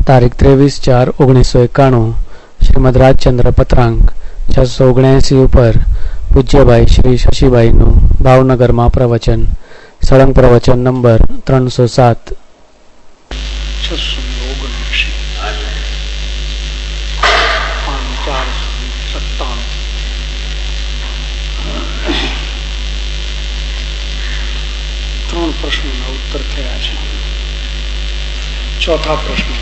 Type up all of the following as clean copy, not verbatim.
તારીખ 23/4/1991 શ્રીમદ રાજચંદ્ર પત્રાંક 679 ઉપર પૂજ્યભાઈ શ્રી શશીભાઈનું ભાવનગરમાં પ્રવચન, સળંગ પ્રવચન નંબર 307. ત્રણ પ્રશ્નોના ઉત્તર થયા છે. ચોથા પ્રશ્ન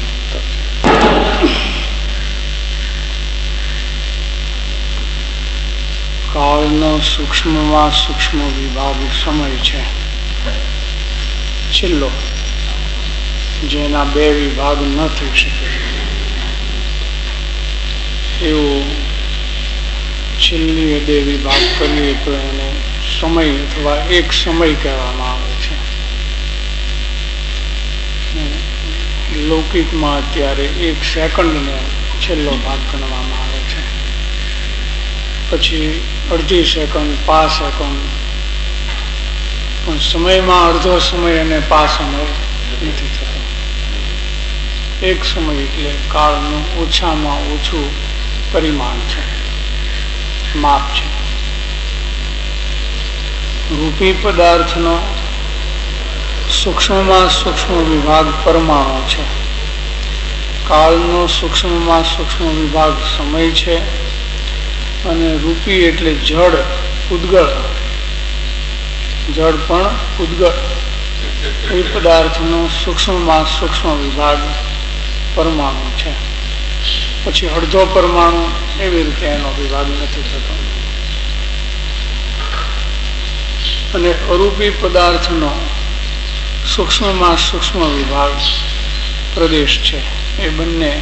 કાળનો સૂક્ષ્મમાં સૂક્ષ્મ વિભાગ સમય છે છેલ્લો, જેના બે વિભાગ ન થઈ શકે એવું છેલ્લી બે વિભાગ કરીએ તો એને સમય અથવા એક સમય કહેવામાં આવે છે. લૌકિકમાં અત્યારે 1 સેકન્ડનો છેલ્લો ભાગ ગણવામાં આવે છે. પછી અડધી સેકન્ડ, 5 સેકન્ડ, પણ સમયમાં અડધો સમય અને 5 સમય નથી થતો. એક સમય એટલે કાળનું ઓછામાં ઓછું પરિમાણ છે, માપ છે. રૂપી પદાર્થનો સૂક્ષ્મમાં સૂક્ષ્મ વિભાગ પરમાણુ છે. કાળનો સૂક્ષ્મમાં સૂક્ષ્મ વિભાગ સમય છે. અને રૂપી એટલે જળ, ઉદ્ગળ, જળ પણ ઉદ્ગળ. એ પદાર્થનો સૂક્ષ્મમાં સૂક્ષ્મ વિભાગ પરમાણુ છે. પછી અડધો પરમાણુ, એવી રીતે એનો વિભાગ નથી થતો. અને અરૂપી પદાર્થનો સૂક્ષ્મમાં સૂક્ષ્મ વિભાગ પ્રદેશ છે. એ બંને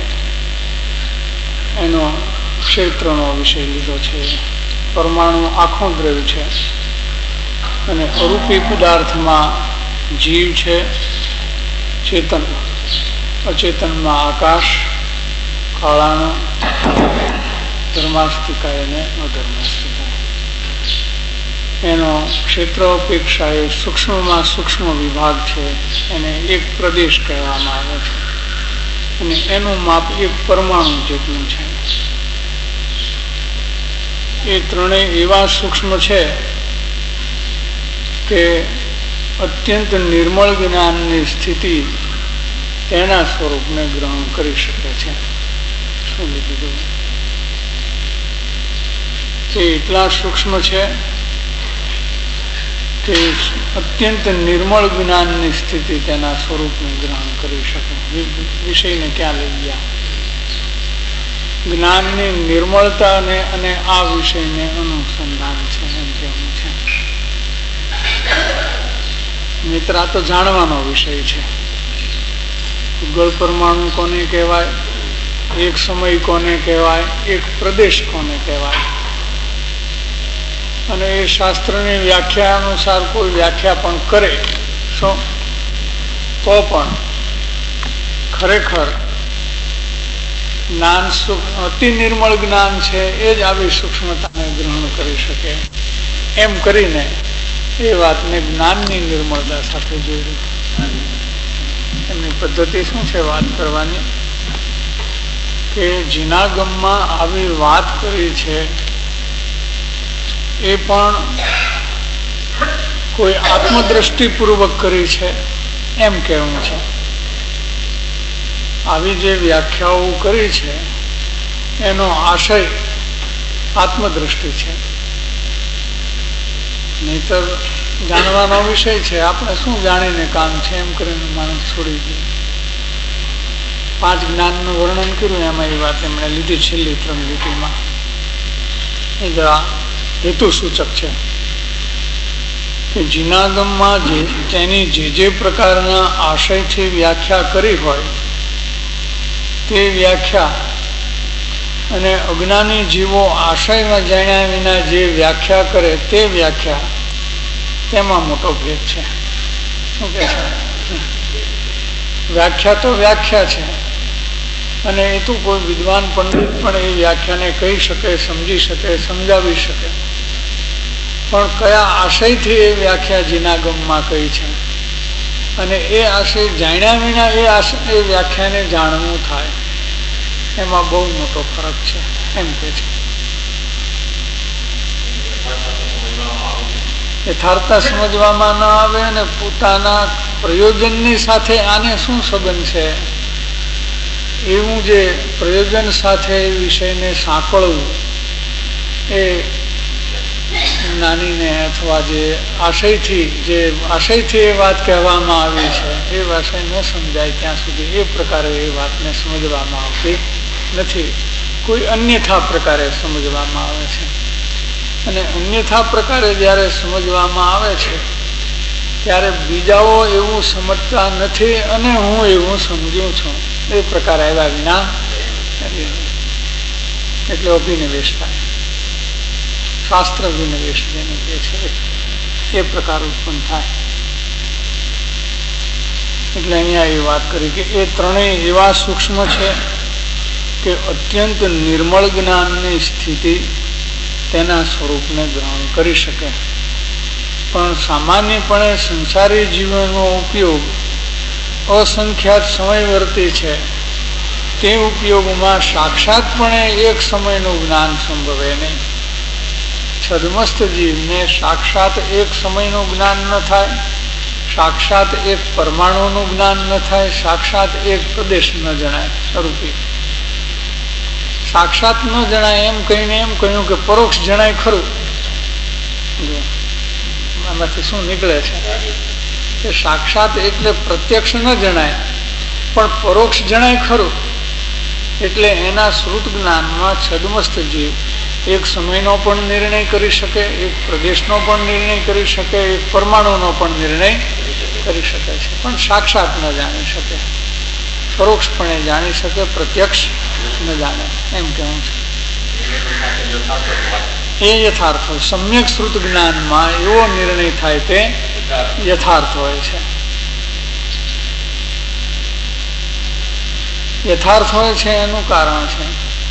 એનો ક્ષેત્રનો વિષય લીધો છે. પરમાણુ આખું દ્રવ્ય છે. અને અરૂપી પદાર્થમાં જીવ છે, ચેતન, અચેતનમાં આકાશ, કાળાનો, ધર્માસ્તિકા અને અધર્માસ્તિકા. એનો ક્ષેત્ર અપેક્ષા એ સૂક્ષ્મમાં સૂક્ષ્મ વિભાગ છે. એને એક પ્રદેશ કહેવામાં આવે છે. અને એનું માપ એક પરમાણુ જેટલું છે. એ ત્રણેય એવા સૂક્ષ્મ છે કે અત્યંત નિર્મળ જ્ઞાનની સ્થિતિ તેના સ્વરૂપને ગ્રહણ કરી શકે છે. શું લીધું? તે એટલા સૂક્ષ્મ છે કે અત્યંત નિર્મળ જ્ઞાનની સ્થિતિ તેના સ્વરૂપને ગ્રહણ કરી શકે. વિષયને ક્યાં લઈ ગયા? જ્ઞાનની નિર્મળતા અને આ વિષયને અનુસંધાન છે એમ કહેવું છે. મિત્ર, આ તો જાણવાનો વિષય છે. ઉદ્ગળ પરમાણુ કોને કહેવાય, એક સમય કોને કહેવાય, એક પ્રદેશ કોને કહેવાય, અને એ શાસ્ત્રની વ્યાખ્યા અનુસાર કોઈ વ્યાખ્યા પણ કરે તો પણ ખરેખર જ્ઞાન અતિ નિર્મળ જ્ઞાન છે એ જ આવી સૂક્ષ્મતાને ગ્રહણ કરી શકે. એમ કરીને એ વાતને જ્ઞાનની નિર્મળતા સાથે જોઈ. એમની પદ્ધતિ શું છે વાત કરવાની? કે જીનાગમમાં આવી વાત કરી છે એ પણ કોઈ આત્મદ્રષ્ટિપૂર્વક કરી છે એમ કહેવું છે. આવી જે વ્યાખ્યાઓ કરી છે એનો આશય આત્મદ્રષ્ટિ છે. નહીતર જાણવાનો વિષય છે, આપણે શું જાણીને કામ છે એમ કરીને માણસ છોડી દે. 5 જ્ઞાનનું વર્ણન કર્યું, એમાં એ વાત એમણે લીધી છેલ્લી 3 લીટીમાં. એ જરા હેતુ સૂચક છે કે જીનાગમમાં તેની જે પ્રકારના આશયથી વ્યાખ્યા કરી હોય તે વ્યાખ્યા અને અજ્ઞાની જીવો આશયમાં જાણ્યા વિના જે વ્યાખ્યા કરે તે વ્યાખ્યા, તેમાં મોટો ભેદ છે. શું કહે છે? વ્યાખ્યા તો વ્યાખ્યા છે, અને એ તો કોઈ વિદ્વાન પંડિત પણ એ વ્યાખ્યાને કહી શકે, સમજી શકે, સમજાવી શકે. પણ કયા આશયથી એ વ્યાખ્યા જીનાગમમાં કહી છે અને એ આશય જાણ્યા વિના એ વ્યાખ્યાને જાણવું થાય, એમાં બહુ મોટો ફરક છે એમ કે છે. યથાર્થતા સમજવામાં ન આવે અને પોતાના પ્રયોજનની સાથે આને શું સંબંધ છે એવું જે પ્રયોજન સાથે એ વિષયને સાંકળવું, એ જ્ઞાનીને અથવા જે આશયથી એ વાત કહેવામાં આવી છે એ ભાષા ન સમજાય ત્યાં સુધી એ પ્રકારે એ વાતને સમજવામાં આવતી નથી. કોઈ અન્યથા પ્રકારે સમજવામાં આવે છે. અને અન્યથા પ્રકારે જ્યારે સમજવામાં આવે છે ત્યારે બીજાઓ એવું સમજતા નથી અને હું એવું સમજું છું એ પ્રકાર આવ્યા વિના એટલે અભિનિવેશ થાય. શાસ્ત્ર અભિનિવેશ જેને કહે છે એ પ્રકાર ઉત્પન્ન થાય. એટલે અહીંયા એ વાત કરી કે એ ત્રણેય એવા સૂક્ષ્મ છે કે અત્યંત નિર્મળ જ્ઞાનની સ્થિતિ તેના સ્વરૂપને ગ્રહણ કરી શકે. પણ સામાન્યપણે સંસારી જીવનનો ઉપયોગ અસંખ્યાત સમયવર્તી છે. તે ઉપયોગમાં સાક્ષાતપણે એક સમયનું જ્ઞાન સંભવે નહીં. છદ્મસ્ત જીવને સાક્ષાત એક સમયનું જ્ઞાન ન થાય, સાક્ષાત એક પરમાણુનું જ્ઞાન ન થાય, સાક્ષાત એક પ્રદેશ ન જણાય. સ્વરૂપી સાક્ષાત ન જણાય એમ કહીને એમ કહ્યું કે પરોક્ષ જણાય ખરું. આમાંથી શું નીકળે છે કે સાક્ષાત એટલે પ્રત્યક્ષ ન જણાય પણ પરોક્ષ જણાય ખરું. એટલે એના શ્રુત જ્ઞાનમાં છદ્મસ્ત જીવ એક સમયનો પણ નિર્ણય કરી શકે, એક પ્રદેશનો પણ નિર્ણય કરી શકે, એક પરમાણુનો પણ નિર્ણય કરી શકે છે, પણ સાક્ષાત ન જાણી શકે. પરોક્ષપણે જાણી શકે, પ્રત્યક્ષ ન જાણે એમ કહેવું છે. એ યથાર્થ હોય. સમ્યક શ્રુત જ્ઞાનમાં એવો નિર્ણય થાય તે યથાર્થ હોય છે. યથાર્થ હોય છે એનું કારણ છે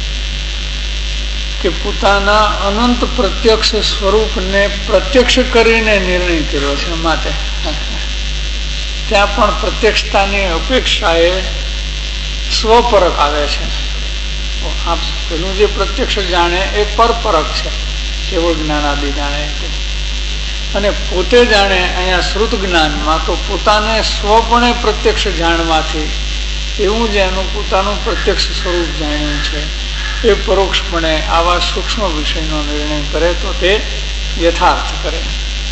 કે પોતાના અનંત પ્રત્યક્ષ સ્વરૂપને પ્રત્યક્ષ કરીને નિર્ણય કર્યો છે. માટે ત્યાં પણ પ્રત્યક્ષતાની અપેક્ષાએ સ્વપરક આવે છે. પેલું જે પ્રત્યક્ષ જાણે એ પરપરક છે, કેવળ જ્ઞાનાદિ જાણે. અને પોતે જાણે અહીંયા શ્રુત જ્ઞાનમાં તો પોતાને સ્વપણે પ્રત્યક્ષ જાણવાથી એવું જે એનું પોતાનું પ્રત્યક્ષ સ્વરૂપ જાણ્યું છે એ પરોક્ષપણે આવા સૂક્ષ્મ વિષયનો નિર્ણય કરે તો તે યથાર્થ કરે.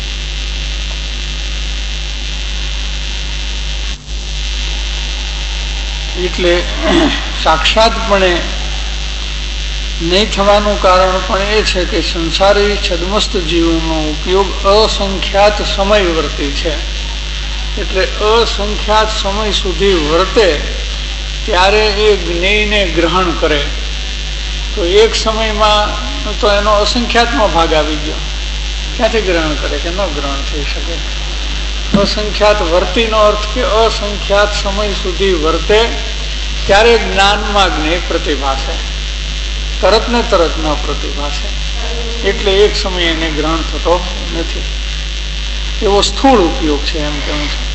એટલે સાક્ષાતપણે નહીં થવાનું કારણ પણ એ છે કે સંસારી છદ્મસ્ત જીવોનો ઉપયોગ અસંખ્યાત સમય વર્તી છે. એટલે અસંખ્યાત સમય સુધી વર્તે ત્યારે એ જ્ઞેયને ગ્રહણ કરે તો એક સમયમાં તો એનો અસંખ્યાતમાં ભાગ આવી ગયો. ક્યાંથી ગ્રહણ કરે કે ન ગ્રહણ થઈ શકે. અસંખ્યાત વર્તીનો અર્થ કે અસંખ્યાત સમય સુધી વર્તે ત્યારે જ્ઞાનમાં જ્ઞેય પ્રતિભાસે, તરત ને તરત ન પ્રતિભાસે. એટલે એક સમય એને ગ્રહણ થતો નથી. એવો સ્થૂળ ઉપયોગ છે એમ કેવું છે.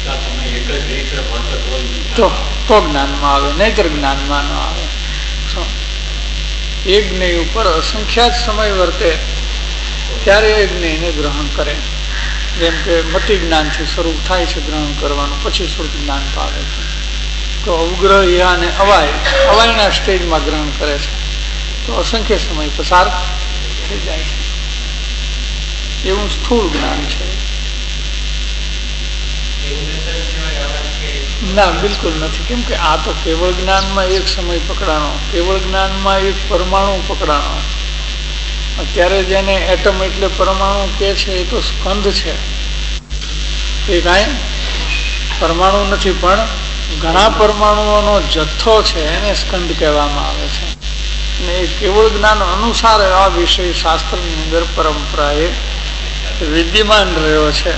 તો જ્ઞાનમાં આવે, નહીતર જ્ઞાનમાં ન આવે. એક જ્ઞેય ઉપર અસંખ્યાત સમય વર્તે ત્યારે એ જ્ઞેયને ગ્રહણ કરે. જેમ કે મતિ જ્ઞાનથી શરૂ થાય છે ગ્રહણ કરવાનું, પછી શ્રુત જ્ઞાન પામે છે. તો અવગ્રહ અને અવાયના સ્ટેજમાં ગ્રહણ કરે છે તો અસંખ્ય સમય પસાર થઈ જાય છે. એવું સ્થૂળ જ્ઞાન છે. ના, બિલકુલ નથી. કેમ કે આ તો કેવળ જ્ઞાનમાં એક સમય પકડાનો, કેવળ જ્ઞાનમાં એક પરમાણુ પકડાનો. અત્યારે જેને એટમ એટલે પરમાણુ કે છે એ તો સ્કંદ છે, એ કાંઈ પરમાણુ નથી, પણ ઘણા પરમાણુઓનો જથ્થો છે એને સ્કંદ કહેવામાં આવે છે. અને એ કેવળ જ્ઞાન અનુસાર આ વિષય શાસ્ત્રની અંદર પરંપરાએ વિદ્યમાન રહ્યો છે.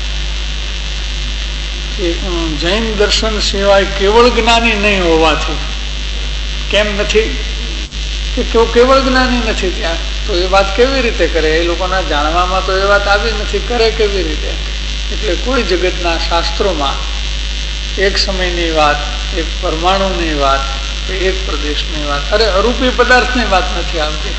જૈન દર્શન સિવાય કેવળ જ્ઞાની નહીં હોવાથી, કેમ નથી કે કેવળ જ્ઞાની નથી ત્યાં, તો એ વાત કેવી રીતે કરે? એ લોકોના જાણવામાં તો એ વાત આવી નથી, કરે કેવી રીતે? એટલે કોઈ જગતના શાસ્ત્રોમાં એક સમયની વાત, એક પરમાણુની વાત, એક પ્રદેશની વાત, અરૂપી પદાર્થની વાત નથી આવતી.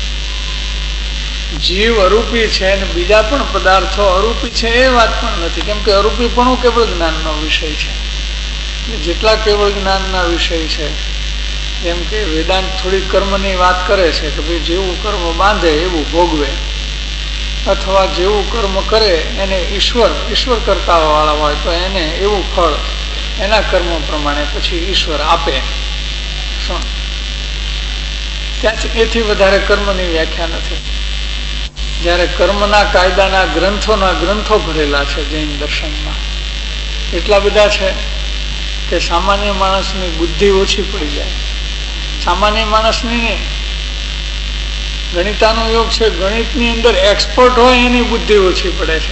જીવ અરૂપી છે અને બીજા પણ પદાર્થો અરૂપી છે એ વાત પણ નથી. કેમ કે અરૂપીપણું કેવળ જ્ઞાનનો વિષય છે. જેટલા કેવળ જ્ઞાનના વિષય છે, જેમ કે વેદાંત થોડી કર્મની વાત કરે છે કે ભાઈ જેવું કર્મ બાંધે એવું ભોગવે, અથવા જેવું કર્મ કરે એને ઈશ્વર કરતા વાળા હોય તો એને એવું ફળ એના કર્મ પ્રમાણે પછી ઈશ્વર આપે. ત્યાંથી એથી વધારે કર્મની વ્યાખ્યા નથી. જ્યારે કર્મના કાયદાના ગ્રંથો ભરેલા છે જૈન દર્શનમાં, એટલા બધા છે કે સામાન્ય માણસની બુદ્ધિ ઓછી પડી જાય. સામાન્ય માણસની નહીં, ગણિતાનો યોગ છે, ગણિતની અંદર એક્સપર્ટ હોય એની બુદ્ધિ ઓછી પડે છે.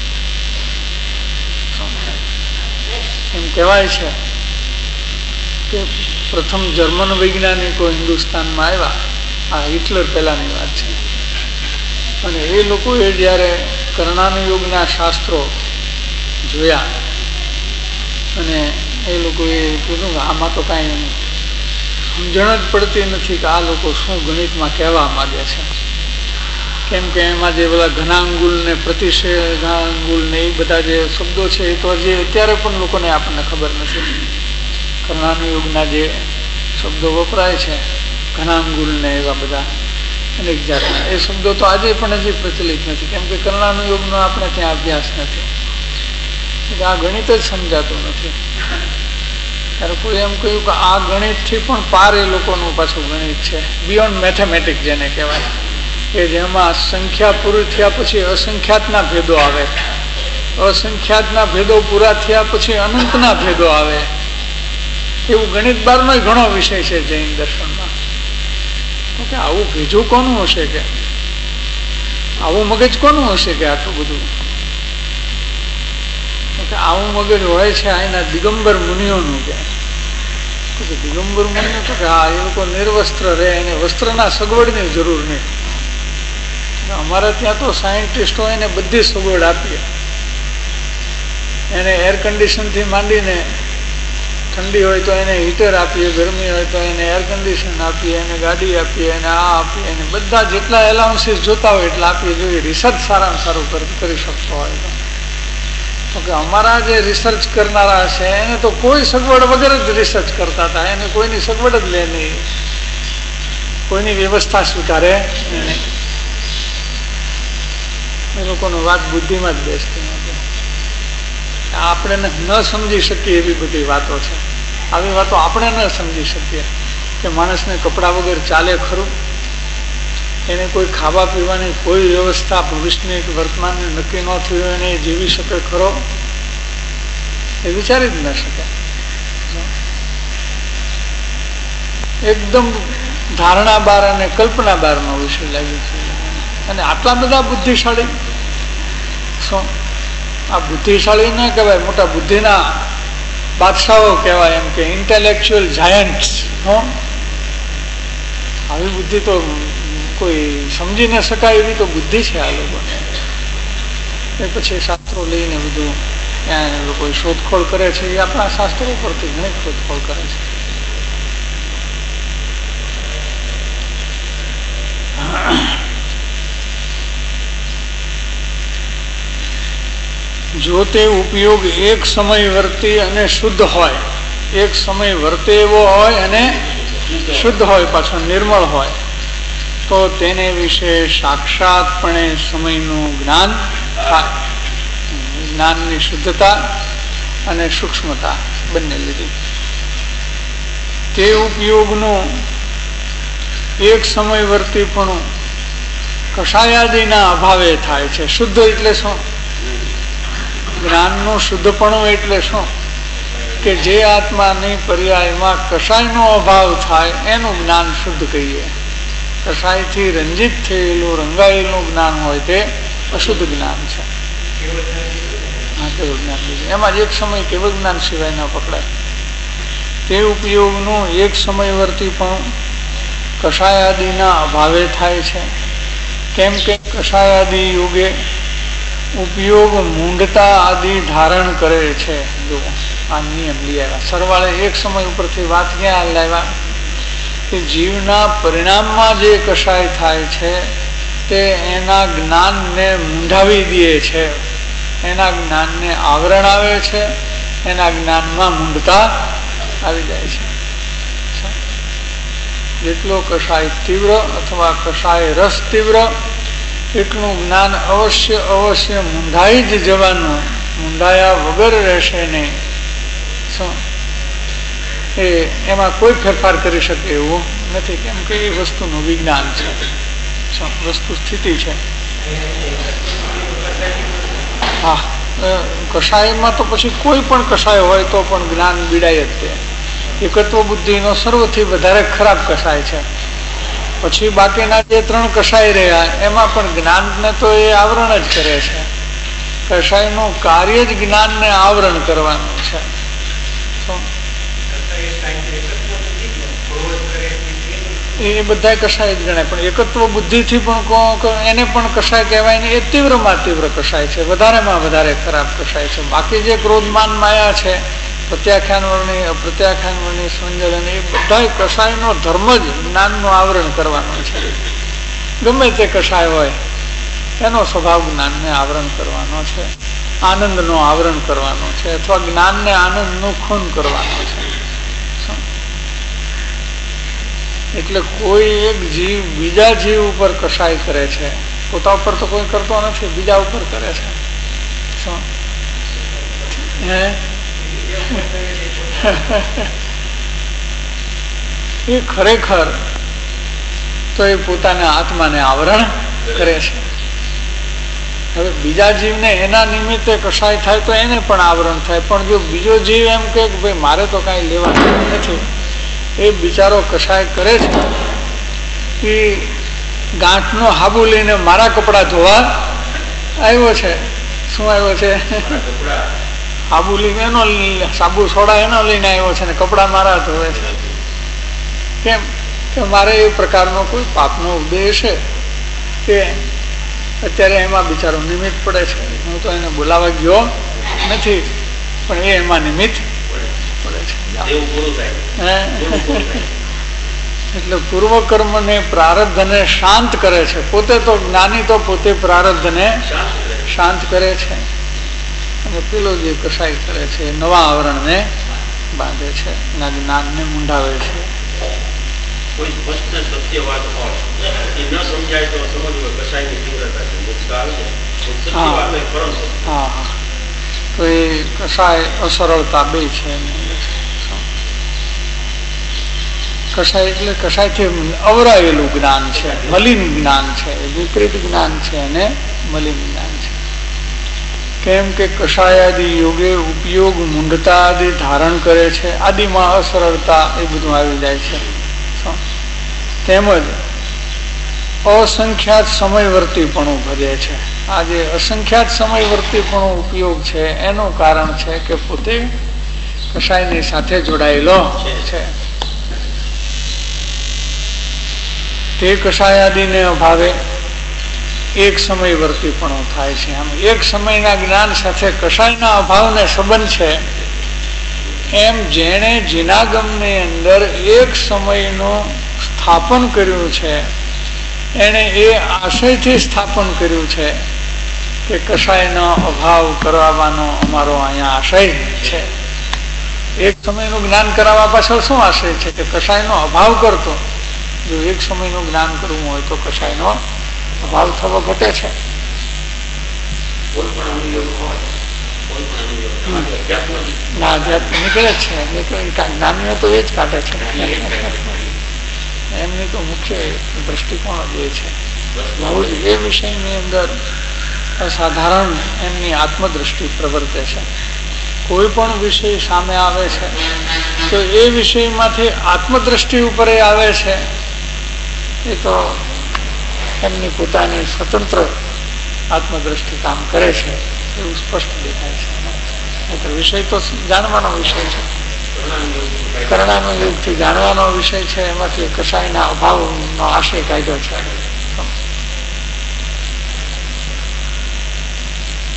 એમ કહેવાય છે કે પ્રથમ જર્મન વૈજ્ઞાનિકો હિન્દુસ્તાનમાં આવ્યા, આ હિટલર પહેલાની વાત છે, અને એ લોકોએ જ્યારે કર્ણાનુયોગના શાસ્ત્રો જોયા અને એ લોકોએ કીધું આમાં તો કાંઈ સમજણ જ પડતી નથી કે આ લોકો શું ગણિતમાં કહેવા માંગે છે. કેમ કે એમાં જે બધા ઘનાંગુલ ને પ્રતિષેધાંગુલ ને એ બધા જે શબ્દો છે એ તો હજી અત્યારે પણ લોકોને આપણને ખબર નથી. કર્ણાનુયોગના જે શબ્દો વપરાય છે, ઘનાંગુલ ને એવા બધા અનેક જાતના, એ શબ્દો તો આજે પણ હજી પ્રચલિત નથી. કેમ કે કર્ણાનુયોગનો આપણે ત્યાં અભ્યાસ નથી, આ ગણિત જ સમજાતું નથી. ત્યારે કોઈ એમ કહ્યું કે આ ગણિતથી પણ પાર એ લોકોનું પાછું ગણિત છે, બિયોન્ડ મેથેમેટિક્સ જેને કહેવાય, કે જેમાં સંખ્યા પૂરી થયા પછી અસંખ્યાતના ભેદો આવે, અસંખ્યાતના ભેદો પૂરા થયા પછી અનંતના ભેદો આવે. એવું ગણિત બારનો ઘણો વિષય છે જૈન દર્શનમાં. કે આવું ભેજું કોનું હશે, કે આવું મગજ કોનું હશે કે આટલું બધું, કે આવું મગજ હોય છે એના દિગંબર મુનિઓનું. કે દિગંબર મુનિઓ તો કે હા, એ લોકો નિર્વસ્ત્ર રહે, એને વસ્ત્રના સગવડની જરૂર નહીં. અમારા ત્યાં તો સાયન્ટિસ્ટો એને બધી સગવડ આપીએ, એને એર કન્ડિશનથી માંડીને ઠંડી હોય તો એને હીટર આપીએ, ગરમી હોય તો એને એર કન્ડિશન આપીએ, એને ગાડી આપીએ, એને આ આપીએ, એને બધા જેટલા એલાઉન્સીસ જોતા હોય એટલા આપીએ. જોઈએ રિસર્ચ સારામાં સારું કરી શકતો હોય તો કે અમારા જે રિસર્ચ કરનારા છે એને તો કોઈ સગવડ વગર જ રિસર્ચ કરતા હતા, એને કોઈની સગવડ જ લે નહીં, કોઈની વ્યવસ્થા સ્વીકારે નહીં. એ લોકોનો વાત બુદ્ધિમાં જ બેસતી નથી. આપણે ન સમજી શકીએ એવી બધી વાતો છે. આવી વાતો આપણે ન સમજી શકીએ કે માણસને કપડા વગર ચાલે ખરું, એને કોઈ ખાવા પીવાની કોઈ વ્યવસ્થા ભવિષ્યની કે વર્તમાનને નક્કી ન થયું એને જીવી શકે ખરો, એ વિચારી જ ન શકે. એકદમ ધારણા બાર અને કલ્પના બારનો વિષય લાગ્યો છે. અને આટલા બધા બુદ્ધિશાળી, શું આ બુદ્ધિશાળી ન કહેવાય, મોટા બુદ્ધિના બાદશાહો કહેવાય, એમ કે ઇન્ટેલેક્ચ્યુઅલ જાયન્ટ્સ. આવી બુદ્ધિ તો કોઈ સમજી ન શકાય એવી તો બુદ્ધિ છે આ લોકોને. એ પછી શાસ્ત્રો લઈને બધું ત્યાં લોકો શોધખોળ કરે છે, એ આપણા શાસ્ત્રો પરથી ઘણી શોધખોળ કરે છે. જો તે ઉપયોગ એક સમય વર્તી અને શુદ્ધ હોય, એક સમય વર્તે એવો હોય અને શુદ્ધ હોય, પાછો નિર્મળ હોય, તો તેને વિશે સાક્ષાતપણે સમયનું જ્ઞાન થાય. જ્ઞાનની શુદ્ધતા અને સૂક્ષ્મતા બંને લીધી. તે ઉપયોગનું એક સમય વર્તીપણું કષાયાદિના અભાવે થાય છે. શુદ્ધ એટલે શું? જ્ઞાનનું શુદ્ધપણું એટલે શું? કે જે આત્માની પર્યાયમાં કષાયનો અભાવ થાય એનું જ્ઞાન શુદ્ધ કહીએ. કષાયથી રંજિત થયેલું રંગાયેલું જ્ઞાન હોય તે અશુદ્ધ જ્ઞાન છે. કેવળ જ્ઞાન લીધું એમાં એક સમય કેવળ જ્ઞાન સિવાય ન પકડાય. તે ઉપયોગનું એક સમયવર્તી પણ કષાયાદિના અભાવે થાય છે. કેમ કે કષાયાદિ યોગે ઉપયોગ મૂંઢતા આદિ ધારણ કરે છે. જો આ નિયમ લઈ આવ્યા સરવાળે એક સમય ઉપરથી વાત ક્યાં લાવ્યા કે જીવના પરિણામમાં જે કશાય થાય છે તે એના જ્ઞાનને મૂંઢાવી દે છે, એના જ્ઞાનને આવરણ આવે છે, એના જ્ઞાનમાં મૂંઢતા આવી જાય છે. જેટલો કશાય તીવ્ર અથવા કશાય રસ તીવ્ર એટલું જ્ઞાન અવશ્ય અવશ્ય મૂંઢાઈ જ જવાનું, મૂંઢાયા વગર રહેશે નહીં. એમાં કોઈ ફેરફાર કરી શકે એવું નથી, કેમ કે એ વસ્તુનું વિજ્ઞાન છે, વસ્તુ સ્થિતિ છે. હા, કષાયમાં તો પછી કોઈ પણ કષાય હોય તો પણ જ્ઞાન બીડાય જ તે. એકત્વ બુદ્ધિનો સર્વથી વધારે ખરાબ કષાય છે. પછી બાકીના જે 3 કષાય રહ્યા એમાં પણ જ્ઞાનને તો એ આવરણ જ કરે છે. કષાયનું કાર્ય જ જ્ઞાનને આવરણ કરવાનું છે. એ બધા કષાય જ ગણાય, પણ એકત્વ બુદ્ધિથી પણ એને પણ કષાય કહેવાય ને. એ તીવ્રમાં તીવ્ર કષાય છે, વધારેમાં વધારે ખરાબ કષાય છે. બાકી જે ક્રોધમાન માયા છે, પ્રત્યાખ્યાન વર્ણી અપ્રત્યાખ્યાન વર્ણી સંજલન, એ બધા કષાયનો ધર્મ જ જ્ઞાનનું આવરણ કરવાનો છે. ગમે તે કષાય હોય એનો સ્વભાવ જ્ઞાનને આવરણ કરવાનો છે, આનંદનો આવરણ કરવાનો છે, અથવા જ્ઞાનને આનંદનું ખૂન કરવાનો છે. એટલે કોઈ એક જીવ બીજા જીવ ઉપર કષાય કરે છે, પોતા ઉપર તો કોઈ કરતો નથી, બીજા ઉપર કરે છે. શું એ ખરેખર તો એ પોતાના આત્માને આવરણ કરે છે. હવે બીજા જીવને એના નિમિત્તે કષાય થાય તો એને પણ આવરણ થાય, પણ જો બીજો જીવ એમ કે ભાઈ મારે તો કઈ લેવાનું નથી, એ બિચારો કષાય કરે છે. એ ગાંઠનો હાબુ લઈને મારા કપડા ધોવા આવ્યો છે. શું આવ્યો છે? હાબુ લઈને એનો સાબુ સોડા એનો લઈને આવ્યો છે ને કપડા મારા ધોવે છે. કેમ કે મારે એ પ્રકારનો કોઈ પાપનો ઉદ્દેશ છે કે અત્યારે એમાં બિચારો નિમિત્ત પડે છે. હું તો એને બોલાવા ગયો નથી, પણ એ એમાં નિમિત્ત પડે છે. એટલે પૂર્વ કર્મ ને પ્રારબ્ધ ને શાંત કરે છે. પોતે તો જ્ઞાની તો પોતે પ્રારબ્ધ ને શાંત કરે છે, અને પેલો જે કષાય કરે છે નવા આવરણ ને બાંધે છે, એના જ્ઞાન ને મૂંઢાવે છે. કોઈ સ્પષ્ટ સત્ય વાત હોય એ ન સમજાય તો સમજવું કશાયની તીવ્રતા છે, મુક્તા છે. હા, તો એ કષાય અસરળતા બે છે. કષાય એટલે કષાયથી અવરાયેલું જ્ઞાન છે, મલિન જ્ઞાન છે, વિપરીત જ્ઞાન છે અને મલિન જ્ઞાન છે. કેમ કે કષાયાદિ યોગે ઉપયોગ મૂંઢતા આદિ ધારણ કરે છે, આદિમાં અસરળતા એ બધું આવી જાય છે. તેમજ અસંખ્યાત સમયવર્તીપણું ભજે છે. આ જે અસંખ્યાત સમયવર્તીપણું ઉપયોગ છે એનું કારણ છે કે પોતે કષાયની સાથે જોડાયેલો છે. તે કષાયાદિને અભાવે એક સમયવર્તીપણું થાય છે. આમ એક સમયના જ્ઞાન સાથે કષાયના અભાવને સંબંધ છે. એમ જેણે જીનાગમની અંદર એક સમયનું સ્થાપન કર્યું છે, એને એ આશયથી સ્થાપન કર્યું છે કે કષાયનો અભાવ કરાવવાનો અમારો અહીંયા આશય છે. એક સમયનું જ્ઞાન કરાવવા પાછળ શું આશય છે કે કષાયનો અભાવ કરતો. જો એક સમયનું જ્ઞાન કરવું હોય તો કષાયનો અભાવ થવો ઘટે છે. નીકળે છે, જ્ઞાનીઓ તો એ જ કાઢે છે. એમની તો મુખ્ય દ્રષ્ટિકોણ જ એ છે. બહુ જ એ વિષયની અંદર અસાધારણ એમની આત્મદ્રષ્ટિ પ્રવર્તે છે. કોઈ પણ વિષય સામે આવે છે તો એ વિષયમાંથી આત્મદ્રષ્ટિ ઉપર એ આવે છે. એ તો એમની પોતાની સ્વતંત્ર આત્મદ્રષ્ટિ કામ કરે છે એવું સ્પષ્ટ દેખાય છે. વિષય તો જાણવાનો વિષય છે, કરણાનુયોગથી જાણવાનો વિષય છે. એમાંથી કષાયના અભાવનો આશય કાઢ્યો છે.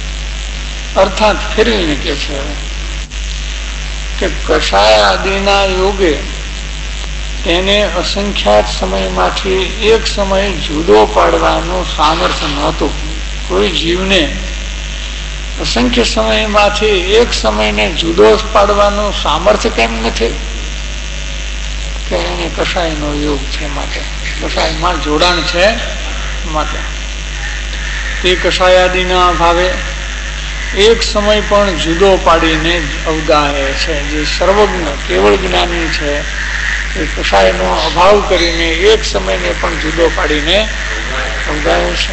અર્થાત ફેરવીને કે છે કે કષાય આદિના યોગે તેને અસંખ્યાત સમયમાંથી એક સમય જુદો પાડવાનું સામર્થ્ય નહોતું. કોઈ જીવને અસંખ્ય સમયમાંથી એક સમયને જુદો પાડવાનું સામર્થ્ય કેમ નથી? કે એને કષાયનો યોગ છે, માટે કષાયમાં જોડાણ છે, માટે તે કષાયાદિના ભાવે એક સમય પણ જુદો પાડીને અવગાહે છે. જે સર્વજ્ઞ કેવળ જ્ઞાની છે એ કષાયનો અભાવ કરીને એક સમયને પણ જુદો પાડીને અવગાહે છે.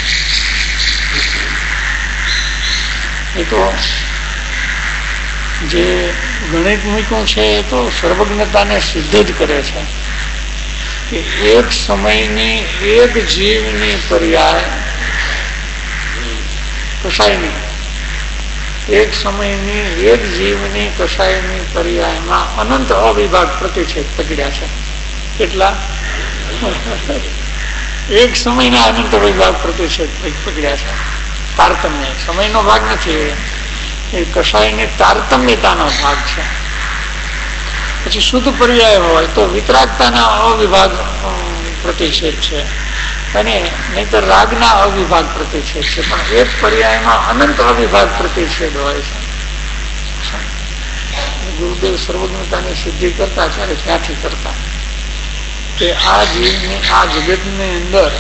એ તો જે ગણિત મૂક્યું છે એ તો સર્વજ્ઞતાને સિદ્ધ જ કરે છે કે એક સમયની એક જીવની પર્યાય કષાયની, એક સમયની એક જીવની કષાયની પર્યાયમાં અનંત અવિભાગ પ્રતિષેધ પકડ્યા છે. કેટલા? એક સમયના અનંત અવિભાગ પ્રતિષેધ પકડ્યા છે. તારતમ્ય સમયનો ભાગ નથી, એ કષાયની તારતમ્યતાનો ભાગ છે. પછી શુદ્ધ પર્યાય હોય તો વિતરાગતાના અવિભાગ પ્રતિષેધ છે, અને નહીતર રાગના અવિભાગ પ્રતિષેધ છે. પણ એક પર્યાયમાં અનંત અવિભાગ પ્રતિષેધ હોય છે. ગુરુદેવ સર્વજ્ઞતાની સિદ્ધિ કરતા ત્યારે ક્યાંથી કરતા કે આ જીવની આ જગતની અંદર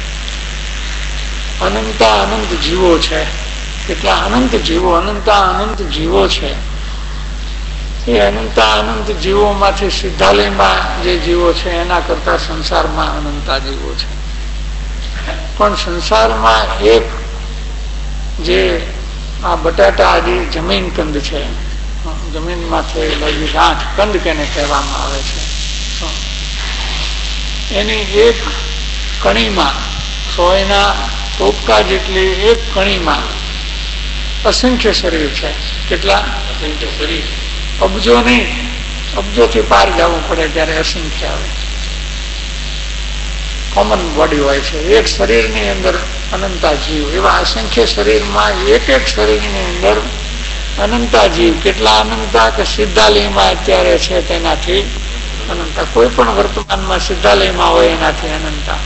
અનંતા અનંત જીવો છે. કેટલા અનંત જીવો, અનંતા અનંત જીવો છે. એ અનંતા અનંત જીવોમાંથી સિદ્ધાલયમાં જે જીવો છે એના કરતા સંસારમાં અનંતા જીવો છે. પણ સંસારમાં એક જે આ બટાટા આદિ જમીન કંદ છે, જમીનમાં થયેલા ગાંઠ કંદ કેને કહેવામાં આવે છે, એની એક કણીમાં સોયના ટોપકા જેટલી એક કણીમાં અસંખ્ય શરીર છે. કેટલા? અસંખ્ય શરીર. અબજો નહીં, અબજોથી પાર જવું પડે ત્યારે અસંખ્ય આવે. કોમન બોડી હોય છે. એક શરીરની અંદર અનંતા જીવ, એવા અસંખ્ય શરીરમાં એક એક શરીરની અંદર અનંતા જીવ. કેટલા અનંતા? કે સિદ્ધાલયમાં અત્યારે છે તેનાથી અનંતા. કોઈ પણ વર્તમાનમાં સિદ્ધાલયમાં હોય એનાથી અનંતા.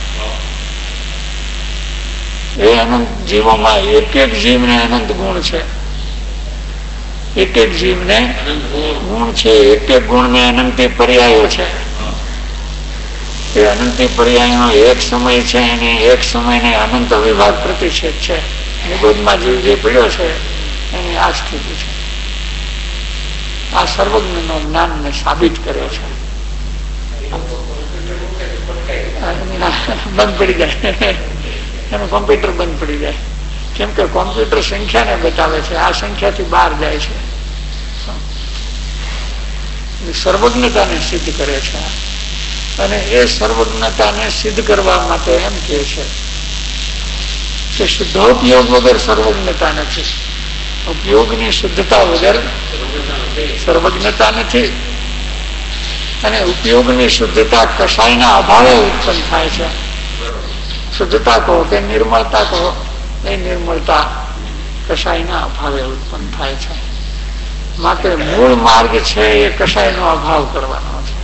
એ અનંત જીવોમાં એક એક જીવને અનંત ગુણ છે. એક એક જીવને ગુણ છે. એક એક ગુણને અનંતી પર્યાયો છે. એ અનંતી પર્યાયનો એક સમય છે, એની એક સમયને અનંત વિભાગ પ્રતિષેધ છે. નિબોધમાં જીવ જે પડ્યો છે એની આ સ્થિતિ છે. આ સર્વજ્ઞનો જ્ઞાનને સાબિત કરે છે. બંધ પડી જાય એનું કોમ્પ્યુટર બંધ પડી જાય. કેમ કે કોમ્પ્યુટર સંખ્યાને બતાવે છે, આ સંખ્યાથી બહાર જાય છે. સર્વજ્ઞતાને સિદ્ધ કરે છે. અને એ સર્વજ્ઞતાને સિદ્ધ કરવા માટે એમ કહે છે કે શુદ્ધોપયોગ વગર સર્વજ્ઞતા નથી. ઉપયોગની શુદ્ધતા વગર સર્વજ્ઞતા નથી. અને ઉપયોગની શુદ્ધતા કષાયના અભાવે ઉત્પન્ન થાય છે. શુદ્ધતા કહો કે નિર્મળતા કહો, એ નિર્મળતા કષાયના અભાવે ઉત્પન્ન થાય છે. માટે મૂળ માર્ગ છે એ કષાયનો અભાવ કરવાનો છે.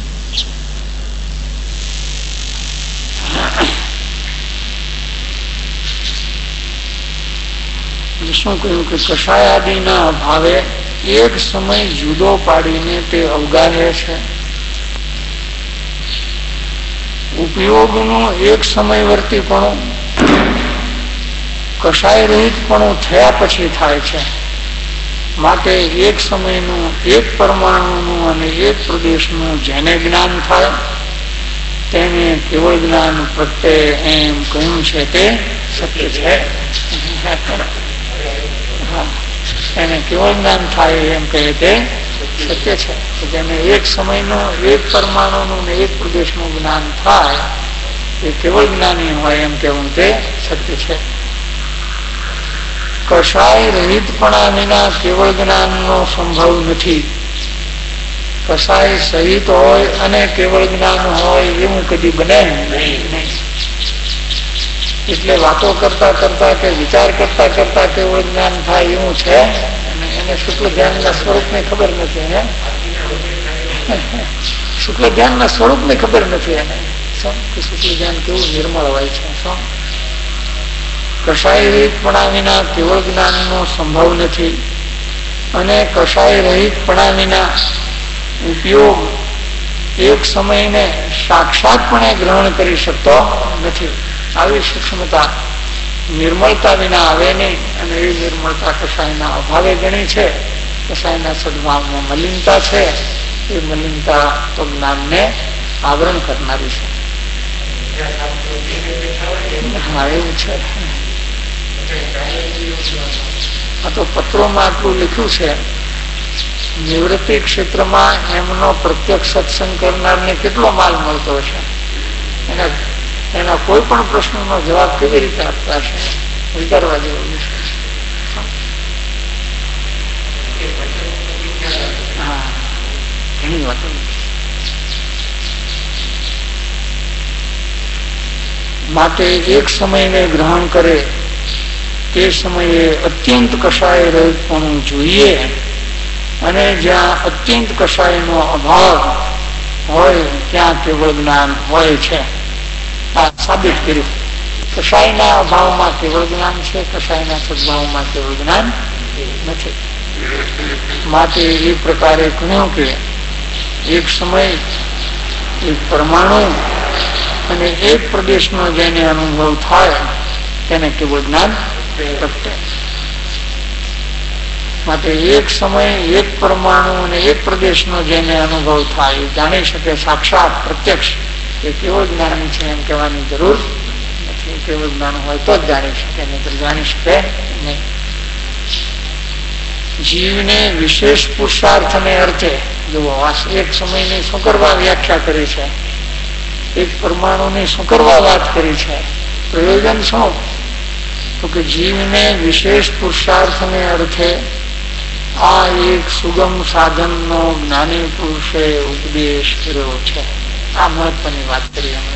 શું કહ્યું કે કષાય આદિના અભાવે એક સમય જુદો પાડીને તે અવગાહે છે. ઉપયોગનું એક સમયવર્તીપણું કષાય રહિતપણું થયા પછી થાય છે. માટે એક સમયનું, એક પરમાણુનું અને એક પ્રદેશનું જેને જ્ઞાન થાય તેને કેવળ જ્ઞાન પ્રત્યે એમ કહ્યું છે તે સત્ય છે. એને કેવળ જ્ઞાન થાય એમ કહે તે સત્ય છે. જેને એક સમયનું, એક પરમાણુનું ને એક પ્રદેશનું જ્ઞાન થાય એ કેવળ જ્ઞાની હોય એમ કહેવું તે સત્ય છે. કષાય રહિતપણા વિના કેવળ જ્ઞાનનો સંભવ નથી. કષાય સહિત હોય અને કેવળ જ્ઞાન હોય એવું કદી બને નહીં. એટલે વાતો કરતા કરતા કે વિચાર કરતા કરતા કેવળ જ્ઞાન થાય એવું છે. અને એને શુક્લ ધ્યાનના સ્વરૂપની ખબર નથી. એને શુક્લ ધ્યાનના સ્વરૂપની ખબર નથી. એને શુક્લ ધ્યાન કેવું નિર્મળ હોય છે. કશાય રહિતપણા વિના કેવળ જ્ઞાનનો સંભવ નથી અને કશાય રહિતપણા વિના ઉપયોગ એક સમયને સાક્ષાતપણે ગ્રહણ કરી શકતો નથી. આવી સૂક્ષ્મતા નિર્મળતા વિના આવે નહીં. અને એ નિર્મળતા કશાયના અભાવે ગણી છે. કશાયના સદભાવમાં મલિનતા છે. એ મલિનતા તો જ્ઞાનને આવરણ કરનારી છે. હા, એવું છે. આ તો પત્રોમાં આટલું લખ્યું છે. નિવૃત્તિ ક્ષેત્રમાં એમનો પ્રત્યક્ષ સત્સંગ કરનારને કેટલો માલ મળતો હશે. એના કોઈ પણ પ્રશ્નનો જવાબ કેવી રીતે આપતા હશે, વિચારવા જેવો વિષય. હા, ઘણી વાતો. માટે એક સમયને ગ્રહણ કરે તે સમયે અત્યંત કશાય રહિતપણું જોઈએ. અને જ્યાં અત્યંત કશાયનો અભાવ હોય ત્યાં કેવળ જ્ઞાન હોય છે. આ સાબિત કર્યું. કશાયના અભાવમાં કેવળ જ્ઞાન છે, કશાયના સદભાવમાં કેવળ જ્ઞાન નથી. માટે એ પ્રકારે કહ્યું કે એક સમય એક પરમાણુ અને એક પ્રદેશનો જેને અનુભવ થાય તેને કેવળ જ્ઞાન પ્રગટે. માટે એક સમય એક પરમાણુ અને એક પ્રદેશનો જેને અનુભવ થાય જાણી શકે સાક્ષાત પ્રત્યક્ષ એ કેવળ જ્ઞાન છે એમ કહેવાની જરૂર નથી. કેવળ જ્ઞાન હોય તો જ જાણી શકે, નહીં તો જાણી શકે નહીં. જીવને વિશેષ પુરુષાર્થને અર્થે જુઓ, એક સમયની શું કરવા વ્યાખ્યા કરી છે, એક પરમાણુની શું કરવા વાત કરી છે. પ્રયોજન શું? તો કે જીવને વિશેષ પુરુષાર્થને અર્થે આ એક સુગમ સાધનનો જ્ઞાની પુરુષે ઉપદેશ કર્યો છે. આ મહત્વની વાત કરી અમે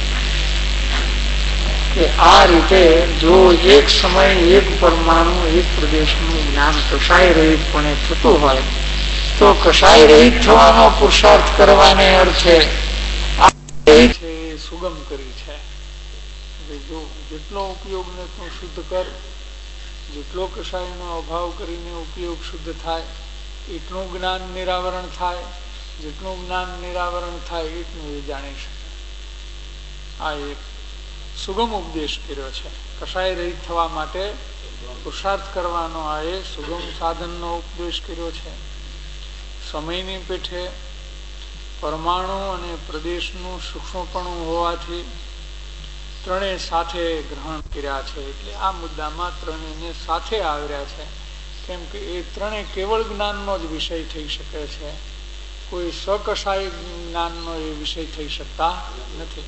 કે આ રીતે જો એક સમય એક પરમાણુ એક પ્રદેશનું જ્ઞાન કશાય રહિતપણે થતું હોય તો કશાય રહિત થવાનો પુરુષાર્થ કરવાને અર્થે સુગમ કરી છે. જો જેટલો ઉપયોગને તું શુદ્ધ કર, જેટલો કશાયનો અભાવ કરીને ઉપયોગ શુદ્ધ થાય એટલું જ્ઞાન નિરાવરણ થાય. જેટલું જ્ઞાન નિરાવરણ થાય એટલું એ જાણી શકે. આ એક સુગમ ઉપદેશ કર્યો છે. કશાય રહિત થવા માટે પુરુષાર્થ કરવાનો આ એ સુગમ સાધનનો ઉપદેશ કર્યો છે. સમયની પેઠે પરમાણુ અને પ્રદેશનું સૂક્ષ્મપણું હોવાથી ત્રણેય સાથે ગ્રહણ કર્યા છે. એટલે આ મુદ્દામાં ત્રણેયને સાથે આવ્યા છે. કેમ કે એ ત્રણેય કેવળ જ્ઞાનનો જ વિષય થઈ શકે છે. કોઈ સકશાય જ્ઞાનનો એ વિષય થઈ શકતા નથી.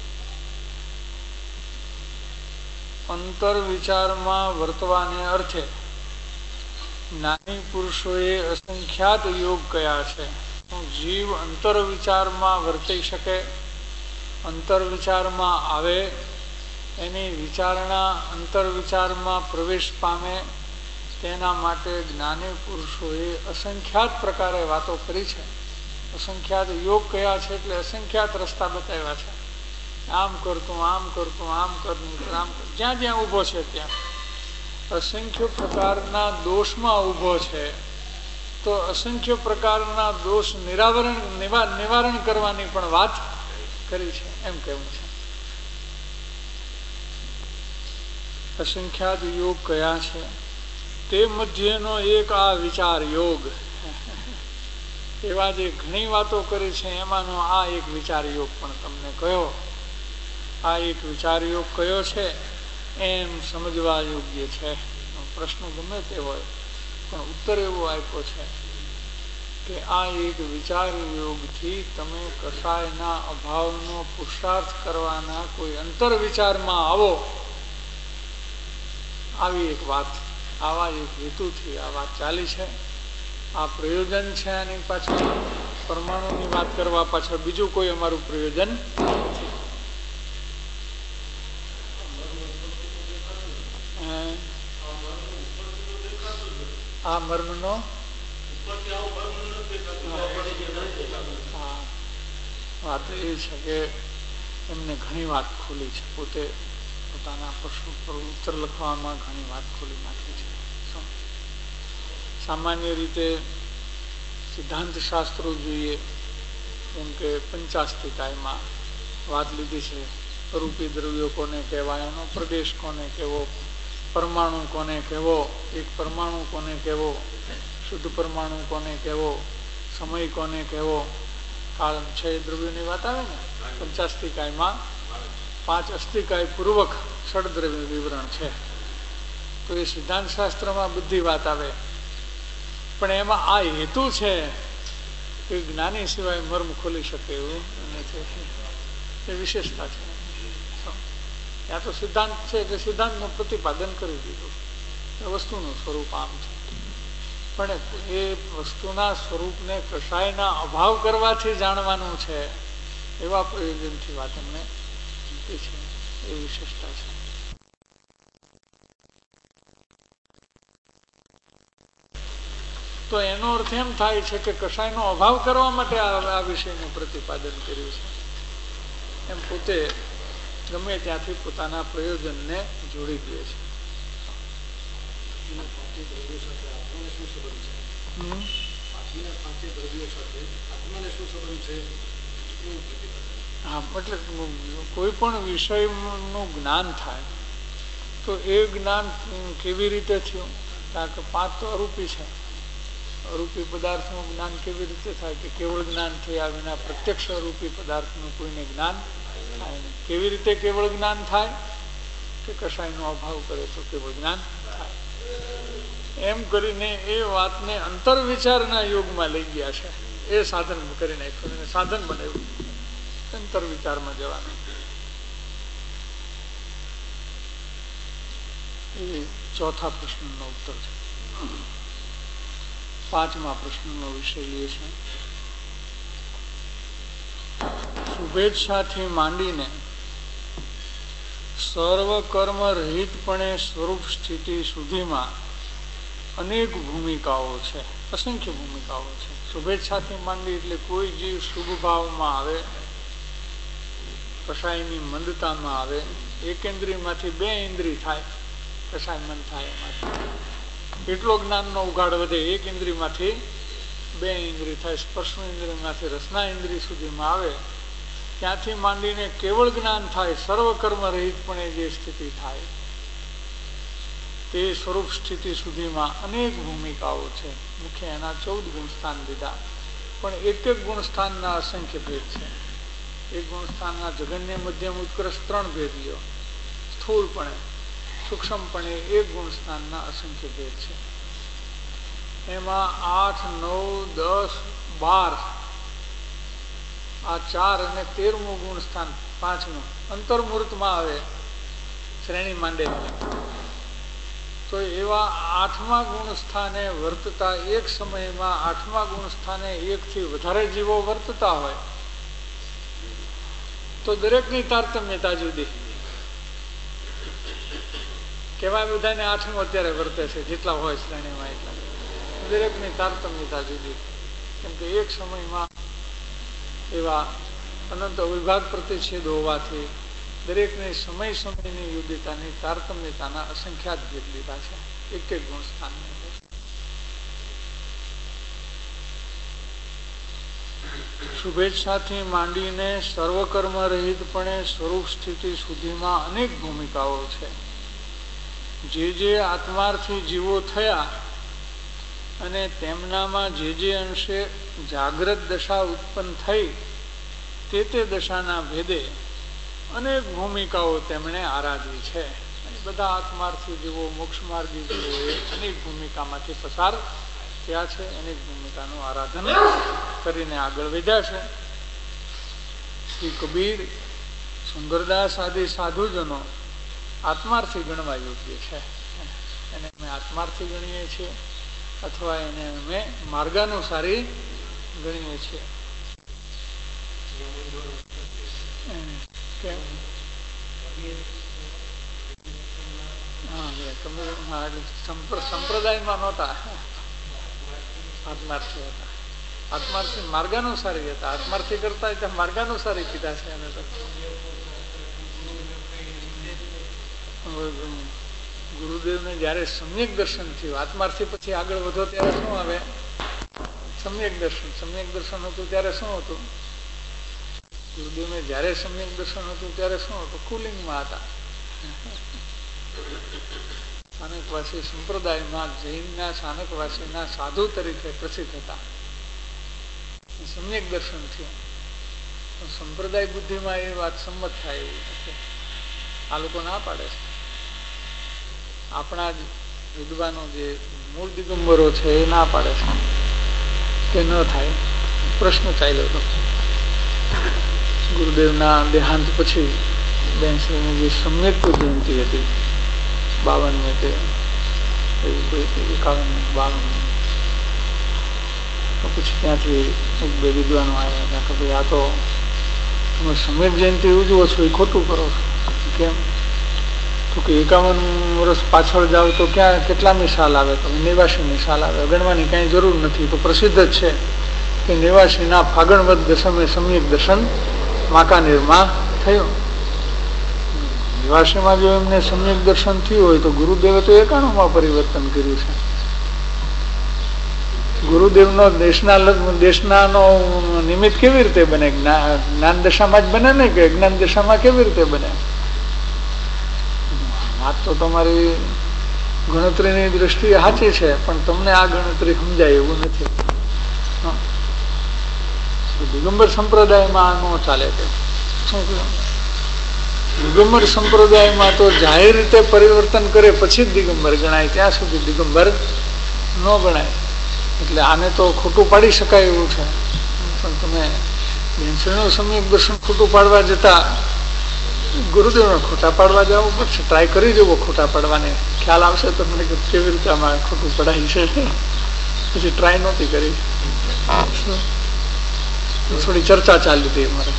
અંતર વિચારમાં વર્તવાને અર્થે જ્ઞાની પુરુષોએ અસંખ્યાત યોગ કયા છે. જીવ અંતર વિચારમાં વર્તી શકે, અંતર વિચારમાં આવે, એની વિચારણા અંતર વિચારમાં પ્રવેશ પામે, તેના માટે જ્ઞાની પુરુષોએ અસંખ્યાત પ્રકારે વાતો કરી છે. અસંખ્યાત યોગ કયા છે એટલે અસંખ્યાત રસ્તા બતાવ્યા છે. આમ કરતું, આમ કરતું, આમ કરતું, આમ જ્યાં જ્યાં ઉભો છે ત્યાં અસંખ્ય પ્રકારના દોષમાં ઉભો છે. તો અસંખ્ય પ્રકારના દોષ નિવારણ કરવાની પણ વાત કરી છે એમ કહેવું છે. અસંખ્યાત યોગ કયા છે તે મધ્યનો એક આ વિચાર યોગ. એવા જે ઘણી વાતો કરી છે એમાંનો આ એક વિચાર યોગ પણ તમને કહ્યો. આ એક વિચાર યોગ કયો છે એમ સમજવા યોગ્ય છે. પ્રશ્ન ગમે તે હોય પણ ઉત્તર એવો આપ્યો છે કે આ એક વિચાર યોગથી તમે કશાયના અભાવનો પુરુષાર્થ કરવાના કોઈ અંતર વિચારમાં આવો. આવી એક વાત, આવા એક હેતુથી આ વાત ચાલી છે. આ પ્રયોજન છે. આની પાછળ પરમાણુની વાત કરવા પાછળ બીજું કોઈ અમારું પ્રયોજન નથી. આ મર્મનો વાત એ છે કે એમને ઘણી વાત ખોલી છે, પોતે પોતાના પ્રશ્નો પર ઉત્તર લખવામાં ઘણી વાત ખોલી નાખી છે. સામાન્ય રીતે સિદ્ધાંત શાસ્ત્રો જોઈએ, જેમ કે પંચાસ્તિકાયમાં વાત લીધી છે, રૂપી દ્રવ્યો કોને કહેવાય, એનો પ્રદેશ કોને કહેવો, પરમાણુ કોને કહેવો, એક પરમાણુ કોને કહેવો, શુદ્ધ પરમાણુ કોને કહેવો, સમય કોને કહેવો, કાળ છે દ્રવ્યોની વાત આવે ને પંચાસ્તિકાયમાં. 5 અસ્તિકાય પૂર્વક ષડદ્રવ્ય વિવરણ છે. તો એ સિદ્ધાંત શાસ્ત્રમાં બધી વાત આવે, પણ એમાં આ હેતુ છે કે જ્ઞાની સિવાય મર્મ ખોલી શકે એવું નથી. એ વિશેષતા છે. ત્યાં તો સિદ્ધાંત છે કે સિદ્ધાંતનું પ્રતિપાદન કરી દીધું, વસ્તુનું સ્વરૂપ આમ છે. પણ એ વસ્તુના સ્વરૂપને કશાયના અભાવ કરવાથી જાણવાનું છે, એવા પ્રયોજનથી વાત એમને છે. એ વિશેષતા છે. તો એનો અર્થ એમ થાય છે કે કશાયનો અભાવ કરવા માટે આ વિષયનું પ્રતિપાદન કર્યું છે. એમ પોતે ગમે ત્યાંથી પોતાના પ્રયોજનને જોડી દે છે. હા, એટલે કોઈ પણ વિષયનું જ્ઞાન થાય તો એ જ્ઞાન કેવી રીતે થયું? કારણ કે 5 તો અરૂપી છે. અરૂપી પદાર્થનું જ્ઞાન કેવી રીતે થાય? કે કેવળ જ્ઞાન થયા વિના પ્રત્યક્ષ અરૂપી પદાર્થનું કોઈને જ્ઞાન થાય નહીં. કેવી રીતે કેવળ જ્ઞાન થાય? કે કશાયનો અભાવ કરે તો કેવળ જ્ઞાન થાય. એમ કરીને એ વાતને અંતર વિચારના યોગમાં લઈ ગયા છે. એ સાધન કરી નાખ્યું અને સાધન બનાવ્યું અંતર વિચારમાં જવાનું. એ ચોથા પ્રશ્નનો ઉત્તર છે. 5મા પ્રશ્નનો વિષય એ છે, શુભેચ્છાથી માંડીને સર્વ કર્મ રહિતપણે સ્વરૂપ સ્થિતિ સુધીમાં અનેક ભૂમિકાઓ છે, અસંખ્ય ભૂમિકાઓ છે. શુભેચ્છાથી માંડી એટલે કોઈ જીવ શુભ ભાવમાં આવે, કશાયની મંદતામાં આવે, એકેન્દ્રિયમાંથી 2 ઇન્દ્રિય થાય, કશાય મન થાય એમાંથી એટલો જ્ઞાનનો ઉઘાડ વધે. 1 ઇન્દ્રિયમાંથી 2 ઇન્દ્રિય થાય, સ્પર્શનું ઇન્દ્રિયમાંથી રસના ઇન્દ્રિય સુધીમાં આવે, ત્યાંથી માંડીને કેવળ જ્ઞાન થાય, સર્વ કર્મ રહિતપણે જે સ્થિતિ થાય તે સ્વરૂપ સ્થિતિ સુધીમાં અનેક ભૂમિકાઓ છે. મુખ્ય એના 14 ગુણસ્થાન દીધા, પણ એક ગુણસ્થાનના અસંખ્ય ભેદ છે. એક ગુણસ્થાનના જગન્ય મધ્યમ ઉત્કર્ષ 3 ભેદ લ્યો, સ્થૂળપણે સૂક્ષ્મપણે એક ગુણસ્થાનના અસંખ્ય ભેદ છે. એમાં 8, 9, 10, 12 આ 4 અને 13મું ગુણસ્થાન 5મું અંતર્મૂર્તમાં આવે, શ્રેણી માંડેલી. તો એવા 8મા ગુણસ્થાને વર્તતા એક સમયમાં 8મા ગુણસ્થાને 1 થી વધારે જીવો વર્તતા હોય તો દરેકની તારતમ્યતા જુદી. કેવા બધાને 8મું અત્યારે વર્તે છે, જેટલા હોય શ્રેણીમાં એટલા, દરેકની તારતમ્યતા જુદી. કેમ કે એક સમયમાં એવા અનંત વિભાગ પ્રતિષેધ હોવાથી દરેકની સમયની યુદ્ધતાની તારતમ્યતાના અસંખ્યાત ભેદ લીધા છે એક ગુણસ્થાન. શુભેચ્છાથી માંડીને સર્વકર્મ રહિતપણે સ્વરૂપ સ્થિતિ સુધીમાં અનેક ભૂમિકાઓ છે. જે આત્માર્થી જીવો થયા અને તેમનામાં જે અંશે જાગ્રત દશા ઉત્પન્ન થઈ તે દશાના ભેદે અનેક ભૂમિકાઓ તેમણે આરાધી છે. બધા આત્માર્થી જીવો, મોક્ષ માર્ગી જીવો એ અનેક ભૂમિકામાંથી પસાર થયા છે, અનેક ભૂમિકાનું આરાધન કરીને આગળ વધ્યા છે. શ્રી કબીર, સુંદરદાસ આદિ સાધુજનો આત્માર્થી ગણવા યોગ્ય છે. એને અમે આત્માર્થી ગણીએ છીએ અથવા એને અમે માર્ગાનુસારી ગણીએ છીએ. સંપ્રદાયમાં નહોતા, આત્માર્થી હતા. આત્માર્થી માર્ગાનુસારી હતા. આત્માર્થી કરતા એટલે માર્ગાનુસારી કીધા છે એને તો. ગુરુદેવને જયારે સમ્યક દર્શન થયું, આત્માર્થી પછી આગળ વધો ત્યારે શું આવે? સમ્યક દર્શન. સમ્યક દર્શન હતું ત્યારે શું હતું? ગુરુદેવને જયારે સમ્યક દર્શન હતું ત્યારે શું હતું? કુલિંગમાં હતા. સ્થાનકવાસી સંપ્રદાયમાં જૈનના સ્થાનકવાસીના સાધુ તરીકે પ્રસિદ્ધ હતા. સમ્યક દર્શન થયું. સંપ્રદાય બુદ્ધિમાં એ વાત સંમત થાય એવું નથી. આ લોકો ના પાડે છે. આપણા જ વિદ્વાનો જે મૂળ દિગંબરો છે એ ના પાડે છે કે ન થાય. પ્રશ્ન ચાલ્યો હતો ગુરુદેવના દેહાંત પછી બેનશ્રીની જે સમ્યક જયંતિ હતી 52 કે 51-52, પછી ત્યાંથી એક બે વિદ્વાનો આવ્યા કે ભાઈ આ તો તમે સમ્યક જયંતિ ઉજવો છો એ ખોટું કરો છો. કેમ? તો કે 51 વર્ષ પાછળ જાઓ તો ક્યાં કેટલામી સાલ આવે? તો 89મી સાલ આવે. ગણવાની કઈ જરૂર નથી. તો પ્રસિદ્ધ જ છે કે 89ના ફાગણ વદ દસમે સમ્યક દર્શન માકાનેરમાં થયું. 89માં જો એમને સમ્યક દર્શન થયું હોય તો ગુરુદેવે તો 91માં પરિવર્તન કર્યું છે. ગુરુદેવનો દેશના નો નિમિત્ત કેવી રીતે બને? જ્ઞાન દશામાં જ બને ને કે અજ્ઞાન દશામાં કેવી રીતે બને? વાત તો તમારી ગણતરીની દ્રષ્ટિએ સાચી છે, પણ તમને આ ગણતરી સમજાય એવું નથી. દિગંબર સંપ્રદાયમાં ન ચાલે. શું કહ્યું? દિગંબર સંપ્રદાયમાં તો જાહેર રીતે પરિવર્તન કરે પછી જ દિગંબર ગણાય, ત્યાં સુધી દિગંબર ન ગણાય. એટલે આને તો ખોટું પાડી શકાય એવું છે. પણ તમે બેનશ્રીનું સમ્યક દર્શન ખોટું પાડવા જતા ગુરુદેવને ખોટા પાડવા જવું પડશે. ટ્રાય કરી જવો ખોટા પાડવાને, ખ્યાલ આવશે તમને કે કેવી રીતે આમાં ખોટું પડાય છે. પછી ટ્રાય નહોતી કરી. થોડી ચર્ચા ચાલી હતી અમારે.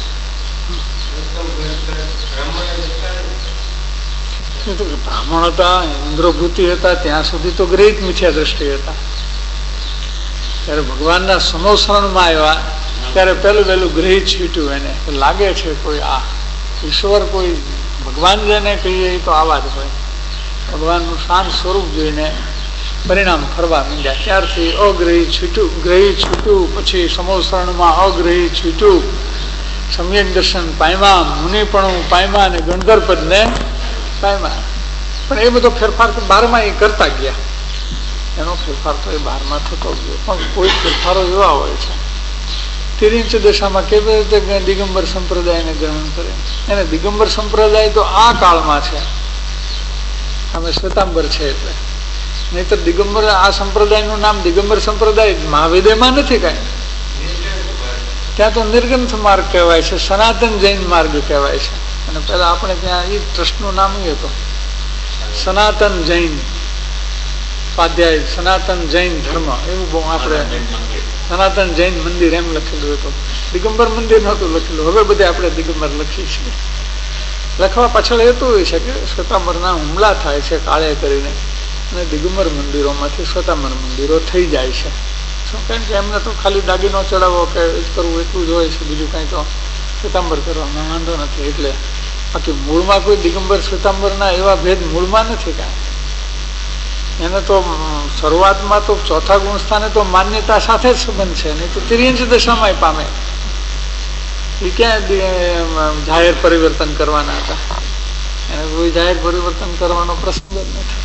બ્રાહ્મણ હતા, ઇન્દ્રભૂતિ હતા, ત્યાં સુધી તો ગ્રહિત મિથ્યા દ્રષ્ટિ હતા. ત્યારે ભગવાનના સમોસરણમાં આવ્યા ત્યારે પહેલું ગ્રહિત છૂટ્યું. એને લાગે છે કોઈ આ ઈશ્વર, કોઈ ભગવાન જેને કહીએ એ તો આવા જ હોય. ભગવાનનું શાંત સ્વરૂપ જોઈને પરિણામ ફરવા માંડ્યા. ત્યારથી અગ્રહી છૂટ્યું, પછી સમોસરણમાં અગ્રહી છૂટ્યું, સમ્યક દર્શન પામ્યા, મુનિપણું પામ્યા અને ગણધરપદને પામ્યા. પણ એ બધો ફેરફાર તો 12માં એ કરતા ગયા. એનો ફેરફાર તો એ 12માં થતો ગયો. પણ કોઈ ફેરફારો એવા હોય છે. તિર્યંચ દશામાં કેવી રીતે દિગંબર સંપ્રદાયને ગ્રહણ કરે? એને દિગંબર સંપ્રદાય તો આ કાળમાં છે, અમે શ્વેતાંબર છે એટલે. નહીતર દિગંબર આ સંપ્રદાયનું નામ દિગંબર સંપ્રદાય મહાવિદ્યમાં નથી કાંઈ. ત્યાં તો નિર્ગ્રંથ માર્ગ કહેવાય છે, સનાતન જૈન માર્ગ કહેવાય છે. અને પેલા આપણે ત્યાં એ ટ્રસ્ટનું નામ એ હતું સનાતન જૈન સ્વાધ્યાય, સનાતન જૈન ધર્મ, એવું બહુ આપણે સનાતન જૈન મંદિર એમ લખેલું હતું. દિગંબર મંદિર નહોતું લખેલું. હવે બધે આપણે દિગંબર લખીએ છીએ. લખવા પાછળ હેતુ એ છે કે શ્વેતાંબરના હુમલા થાય છે કાળે કરીને, અને દિગંબર મંદિરોમાંથી શ્વેતાંબર મંદિરો થઈ જાય છે. શું? કારણ કે એમને તો ખાલી દાગીનો ચડાવવો કે કરવું એટલું જ હોય છે, બીજું કંઈ તો શ્વેતાંબર કરવામાં વાંધો નથી. એટલે બાકી મૂળમાં કોઈ દિગંબર શ્વેતાંબરના એવા ભેદ મૂળમાં નથી કાંઈ. એને તો શરૂઆતમાં તો ચોથા ગુણસ્થાને તો માન્યતા સાથે જ સંબંધ છે, નહીં તો તિર્યંચ દશામાં પામે. એ ક્યાં જાહેર પરિવર્તન કરવાના હતા? એને કોઈ જાહેર પરિવર્તન કરવાનો પ્રશ્ન જ નથી.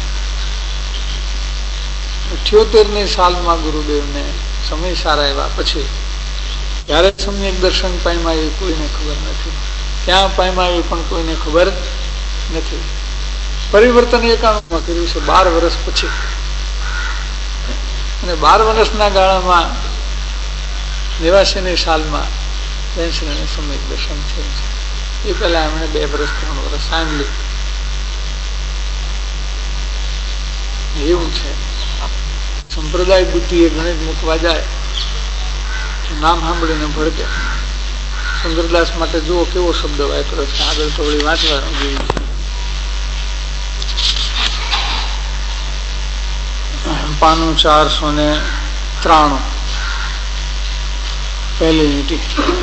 78ની સાલમાં ગુરુદેવને સમય સારા આવ્યા પછી ત્યારે સમ્યક દર્શન પામ્યા એ કોઈને ખબર નથી. ક્યાં પામ્યા એ પણ કોઈને ખબર નથી. પરિવર્તન 91માં કર્યું છે, 12 વર્ષ પછી. અને 12 વર્ષના ગાળામાં 89ની સાલમાં બેનશ્રીને સમ્યક દર્શન થયું છે. એ પહેલા એમણે 2 વર્ષ 3 વર્ષ સાંભળ્યું. એવું છે. સંપ્રદાય બુદ્ધિ એ ગણિત મૂકવા જાય નામ સાંભળીને ભડકે. સુંદરદાસ માટે જુઓ કેવો શબ્દ વાપર્યો છે. આગળ તો વળી વાંચવાનું જેવું છે. પાનું 400 93 પહેલી લીટી.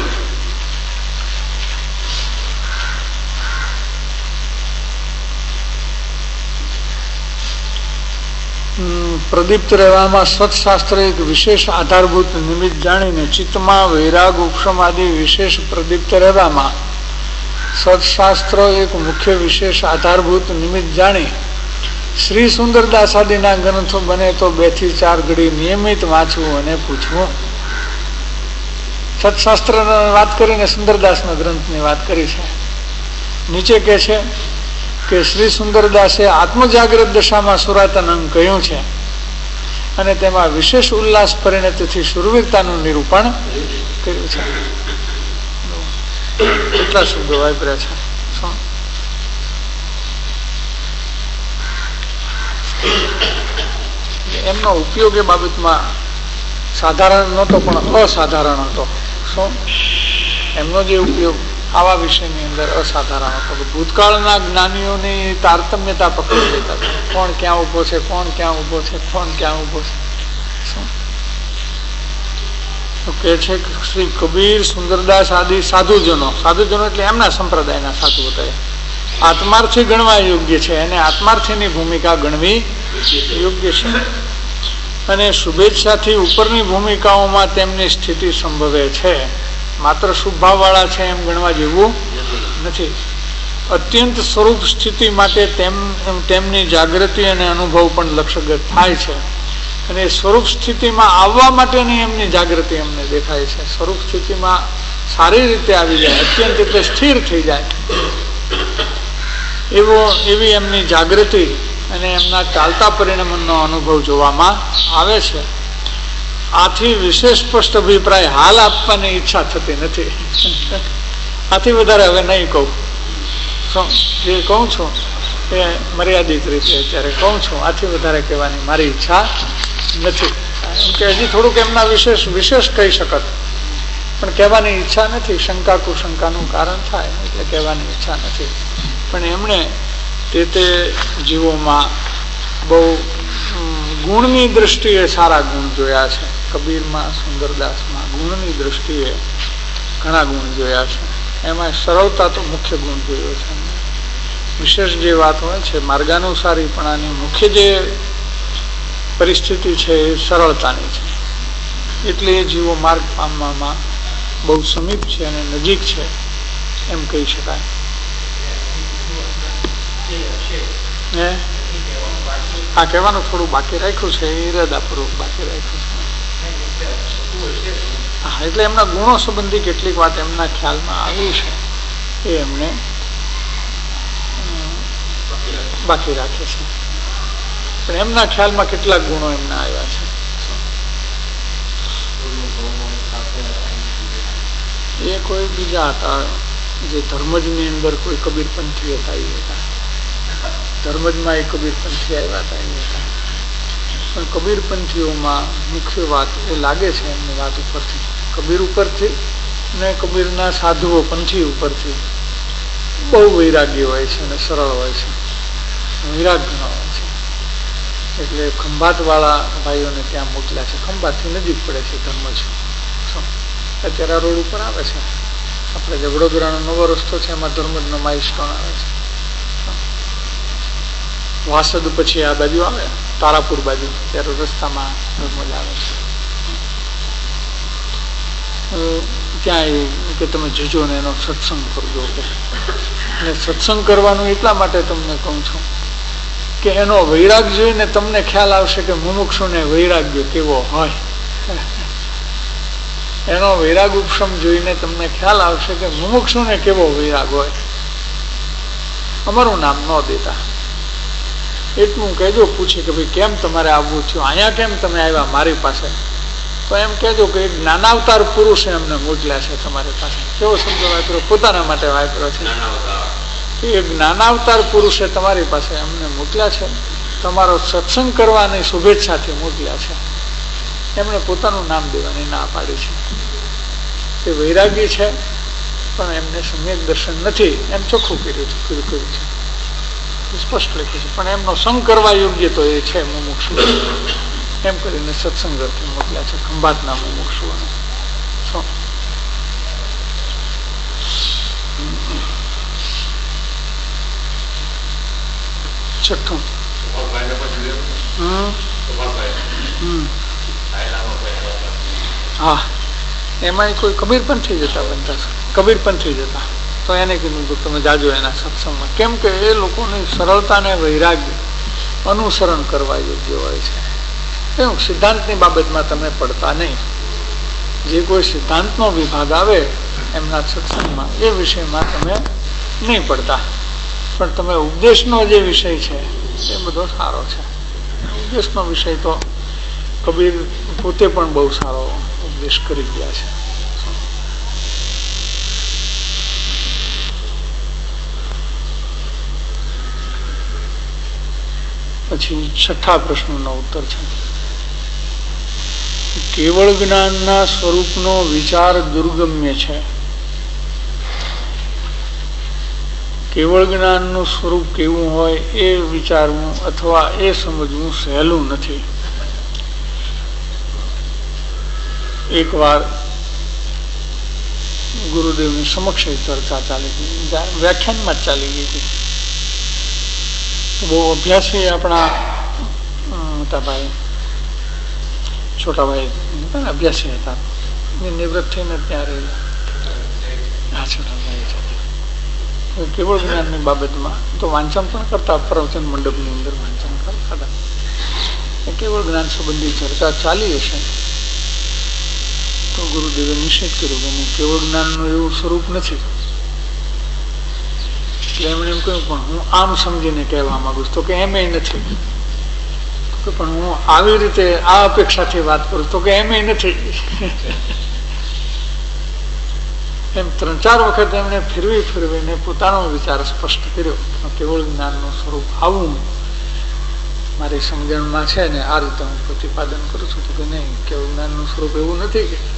પ્રદીપ્ત રહેવામાં સત્શાસ્ત્ર એક વિશેષ આધારભૂત નિમિત્ત જાણીને ચિત્તમાં વૈરાગ ઉપશમ આદિ વિશેષ પ્રદીપ્ત રહેવામાં સત્શાસ્ત્ર એક મુખ્ય વિશેષ આધારભૂત નિમિત્ત જાણી શ્રી સુંદરદાસ આદિના ગ્રંથો બને તો 2 થી 4 ઘડી નિયમિત વાંચવું અને પૂછવું. સત્શાસ્ત્ર વાત કરીને સુંદરદાસના ગ્રંથની વાત કરી છે. નીચે કે છે કે શ્રી સુંદરદાસે આત્મજાગ્રત દશામાં સુરાતન અંગ કહ્યું છે અને તેમાં વિશેષ ઉલ્લાસ પરિણતિથી શુરવીરતાનું નિરૂપણ કર્યું છે. કેટલા શબ્દો વાપર્યા છે. એમનો ઉપયોગ એ બાબતમાં સાધારણ નહોતો પણ અસાધારણ હતો. શું એમનો જે ઉપયોગ આવા વિષયની અંદર અસાધારણ હતો. ભૂતકાળના જ્ઞાનીઓની તારતમ્યતા પકડી લેતા હતા. કોણ ક્યાં ઉભો છે, કોણ ક્યાં ઉભો છે, કોણ ક્યાં ઉભો છે. કે છે શ્રી કબીર, સુંદરદાસ આદિ સાધુજનો એટલે એમના સંપ્રદાયના સાધુ હતા, આત્માર્થી ગણવા યોગ્ય છે અને આત્માર્થીની ભૂમિકા ગણવી યોગ્ય છે અને શુભેચ્છાથી ઉપરની ભૂમિકાઓમાં તેમની સ્થિતિ સંભવે છે. માત્ર શુભ ભાવ વાળા છે એમ ગણવા જેવું નથી. અત્યંત સ્વરૂપ સ્થિતિ માટે તેમની જાગૃતિ અને અનુભવ પણ લક્ષ્યગત થાય છે અને સ્વરૂપ સ્થિતિમાં આવવા માટેની એમની જાગૃતિ અમને દેખાય છે. સ્વરૂપ સ્થિતિમાં સારી રીતે આવી જાય, અત્યંત એટલે સ્થિર થઈ જાય એવી એમની જાગૃતિ અને એમના ચાલતા પરિણામનો અનુભવ જોવામાં આવે છે. આથી વિશેષ સ્પષ્ટ અભિપ્રાય હાલ આપવાની ઈચ્છા થતી નથી. આથી વધારે હવે નહીં કહું. જે કહું છું એ મર્યાદિત રીતે અત્યારે કહું છું. આથી વધારે કહેવાની મારી ઈચ્છા નથી. કે હજી થોડુંક એમના વિશેષ કહી શકત પણ કહેવાની ઈચ્છા નથી. શંકા કુશંકાનું કારણ થાય એટલે કહેવાની ઈચ્છા નથી. પણ એમણે તે જીવોમાં બહુ ગુણની દ્રષ્ટિએ સારા ગુણ જોયા છે. કબીરમાં, સુંદરદાસમાં ગુણની દ્રષ્ટિએ ઘણા ગુણ જોયા છે. એમાં સરળતા તો મુખ્ય ગુણ જોયો છે. વિશેષ જે વાત હોય છે માર્ગાનુસારીપણાની મુખ્ય જે પરિસ્થિતિ છે એ સરળતાની છે. એટલે એ જીવો માર્ગ પામવામાં બહુ સમીપ છે અને નજીક છે એમ કહી શકાય. આ કહેવાનું થોડું બાકી રાખ્યું છે, ઈરાદાપૂર્વક બાકી રાખ્યું છે. હા, એટલે એમના ગુણો સંબંધી કેટલીક વાત એમના ખ્યાલમાં આવી છે એ એમને બાકી રાખે છે. પણ એમના ખ્યાલમાં કેટલાક ગુણો એમના આવ્યા છે. એ કોઈ બીજા હતા જે ધર્મજની અંદર કોઈ કબીરપંથી હતા. એ હતા ધર્મજમાં એ કબીરપંથી આવ્યા હતા. એ હતા પણ કબીરપંથીઓમાં મુખ્ય વાત એ લાગે છે એમની વાત ઉપરથી, કબીર ઉપરથી ને કબીરના સાધુઓ પંથી ઉપરથી બહુ વૈરાગ્ય હોય છે અને સરળ હોય છે, વૈરાગ ઘણો હોય છે. એટલે ખંભાત વાળા ભાઈઓને ત્યાં મોકલ્યા છે. ખંભાતથી નજીક પડે છે ધર્મજ. અત્યારે રોડ ઉપર આવે છે. આપણે જે વડોદરાનો નવો રસ્તો છે એમાં ધર્મજનો માઇલસ્ટોન આવે છે. વાસદ પછી આ બાજુ આવે તારાપુર બાજુ, ત્યારે રસ્તામાં ધર્મજ આવે છે. ત્યાં કે તમે જજો ને એનો સત્સંગ કરજો. અને સત્સંગ કરવાનું એટલા માટે તમને કહું છું કે એનો વૈરાગ જોઈને તમને ખ્યાલ આવશે કે મુમુક્ષુને વૈરાગ્ય કેવો હોય. એનો વૈરાગ ઉપશમ જોઈને તમને ખ્યાલ આવશે કે મુમુક્ષુને કેવો વૈરાગ હોય. અમારું નામ ન દેતા, એટલું કહેજો. પૂછે કે ભાઈ કેમ તમારે આવવું થયું, અહીંયા કેમ તમે આવ્યા મારી પાસે, તો એમ કહેજો કે એક જ્ઞાનાવતાર પુરુષે અમને મોકલ્યા છે તમારી પાસે. કેવો શબ્દ વાપર્યો, પોતાના માટે વાપર્યો છે. એ જ્ઞાનાવતાર પુરુષે તમારી પાસે અમને મોકલ્યા છે, તમારો સત્સંગ કરવાની શુભેચ્છાથી મોકલ્યા છે. એમણે પોતાનું નામ દેવાની ના પાડી છે. એ વૈરાગી છે પણ એમને સમ્યક દર્શન નથી એમ ચોખ્ખું કર્યું છે, સ્પષ્ટ લખ્યું છે. પણ એમનો સંગ કરવા યોગ્ય તો એ છે મુમુક્ષુ. એમ કરીને સત્સંગ અર્થે મોકલ્યા છે ખંભાતના મુમુક્ષુઓને. છઠ્ઠું હા, એમાં કોઈ કબીર પણ થઈ જતા બનતા, કબીર પણ થઈ જતા. તો એને કીધું તમે જાજો એના સત્સંગમાં, કેમ કે એ લોકોની સરળતા ને વૈરાગ્ય અનુસરણ કરવા યોગ્ય હોય છે. એવું સિદ્ધાંતની બાબતમાં તમે પડતા નહીં. જે કોઈ સિદ્ધાંતનો વિભાગ આવે એમના સત્સંગમાં એ વિષયમાં તમે નહીં પડતા, પણ તમે ઉપદેશનો જે વિષય છે એ બધો સારો છે. ઉપદેશનો વિષય તો કબીર પોતે પણ બહુ સારો ઉપદેશ કરી ગયા છે. પછી છઠ્ઠા પ્રશ્નનો ઉત્તર છે, કેવળ જ્ઞાનના સ્વરૂપનો વિચાર દુર્ગમ્ય છે. કેવળ જ્ઞાનનું સ્વરૂપ કેવું હોય એ વિચારવું અથવા એ સમજવું સહેલું નથી. એક વાર ગુરુદેવની સમક્ષ ચર્ચા ચાલી ગઈ, વ્યાખ્યાનમાં જ ચાલી ગઈ હતી. બહુ અભ્યાસી આપણા મોટાભાઈ છોટાભાઈ અભ્યાસી હતા, નિવૃત્ત થઈને ત્યાં રહેલા. હા, છોટાભાઈ કેવળ જ્ઞાનની બાબતમાં તો વાંચન પણ કરતા, પ્રવચન મંડપની અંદર વાંચન કરતા હતા. કેવળ જ્ઞાન સંબંધી ચર્ચા ચાલી હશે તો ગુરુદેવે નિશ્ચિત કર્યું કે કેવળ જ્ઞાનનું એવું સ્વરૂપ નથી. એટલે એમણે એમ કહ્યું પણ હું આમ સમજીને કહેવા માંગુ છું, તો કે એમ નથી. પણ હું આવી રીતે આ અપેક્ષાથી વાત કરું તો કે એમ નથી. એમ 3-4 વખત એમણે ફેરવીને પોતાનો વિચાર સ્પષ્ટ કર્યો. કેવળ જ્ઞાનનું સ્વરૂપ આવું મારી સમજણમાં છે ને આ રીતે હું પ્રતિપાદન કરું છું. તો કે નહીં, કેવળ જ્ઞાનનું સ્વરૂપ એવું નથી. કે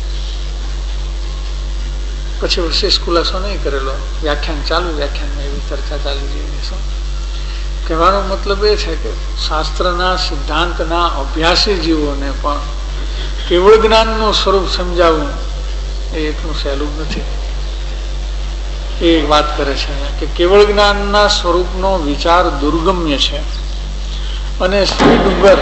પછી વિશેષ ખુલાસો નહીં કરેલો, વ્યાખ્યાન ચાલુ, વ્યાખ્યાનમાં એવી ચર્ચા ચાલી રહી છે. કહેવાનો મતલબ એ છે કે શાસ્ત્રના સિદ્ધાંતના અભ્યાસી જીવોને પણ કેવળ જ્ઞાનનું સ્વરૂપ સમજાવવું એ એટલું સહેલું નથી. એ વાત કરે છે કે કેવળ જ્ઞાનના સ્વરૂપનો વિચાર દુર્ગમ્ય છે અને શ્રી ડુંગર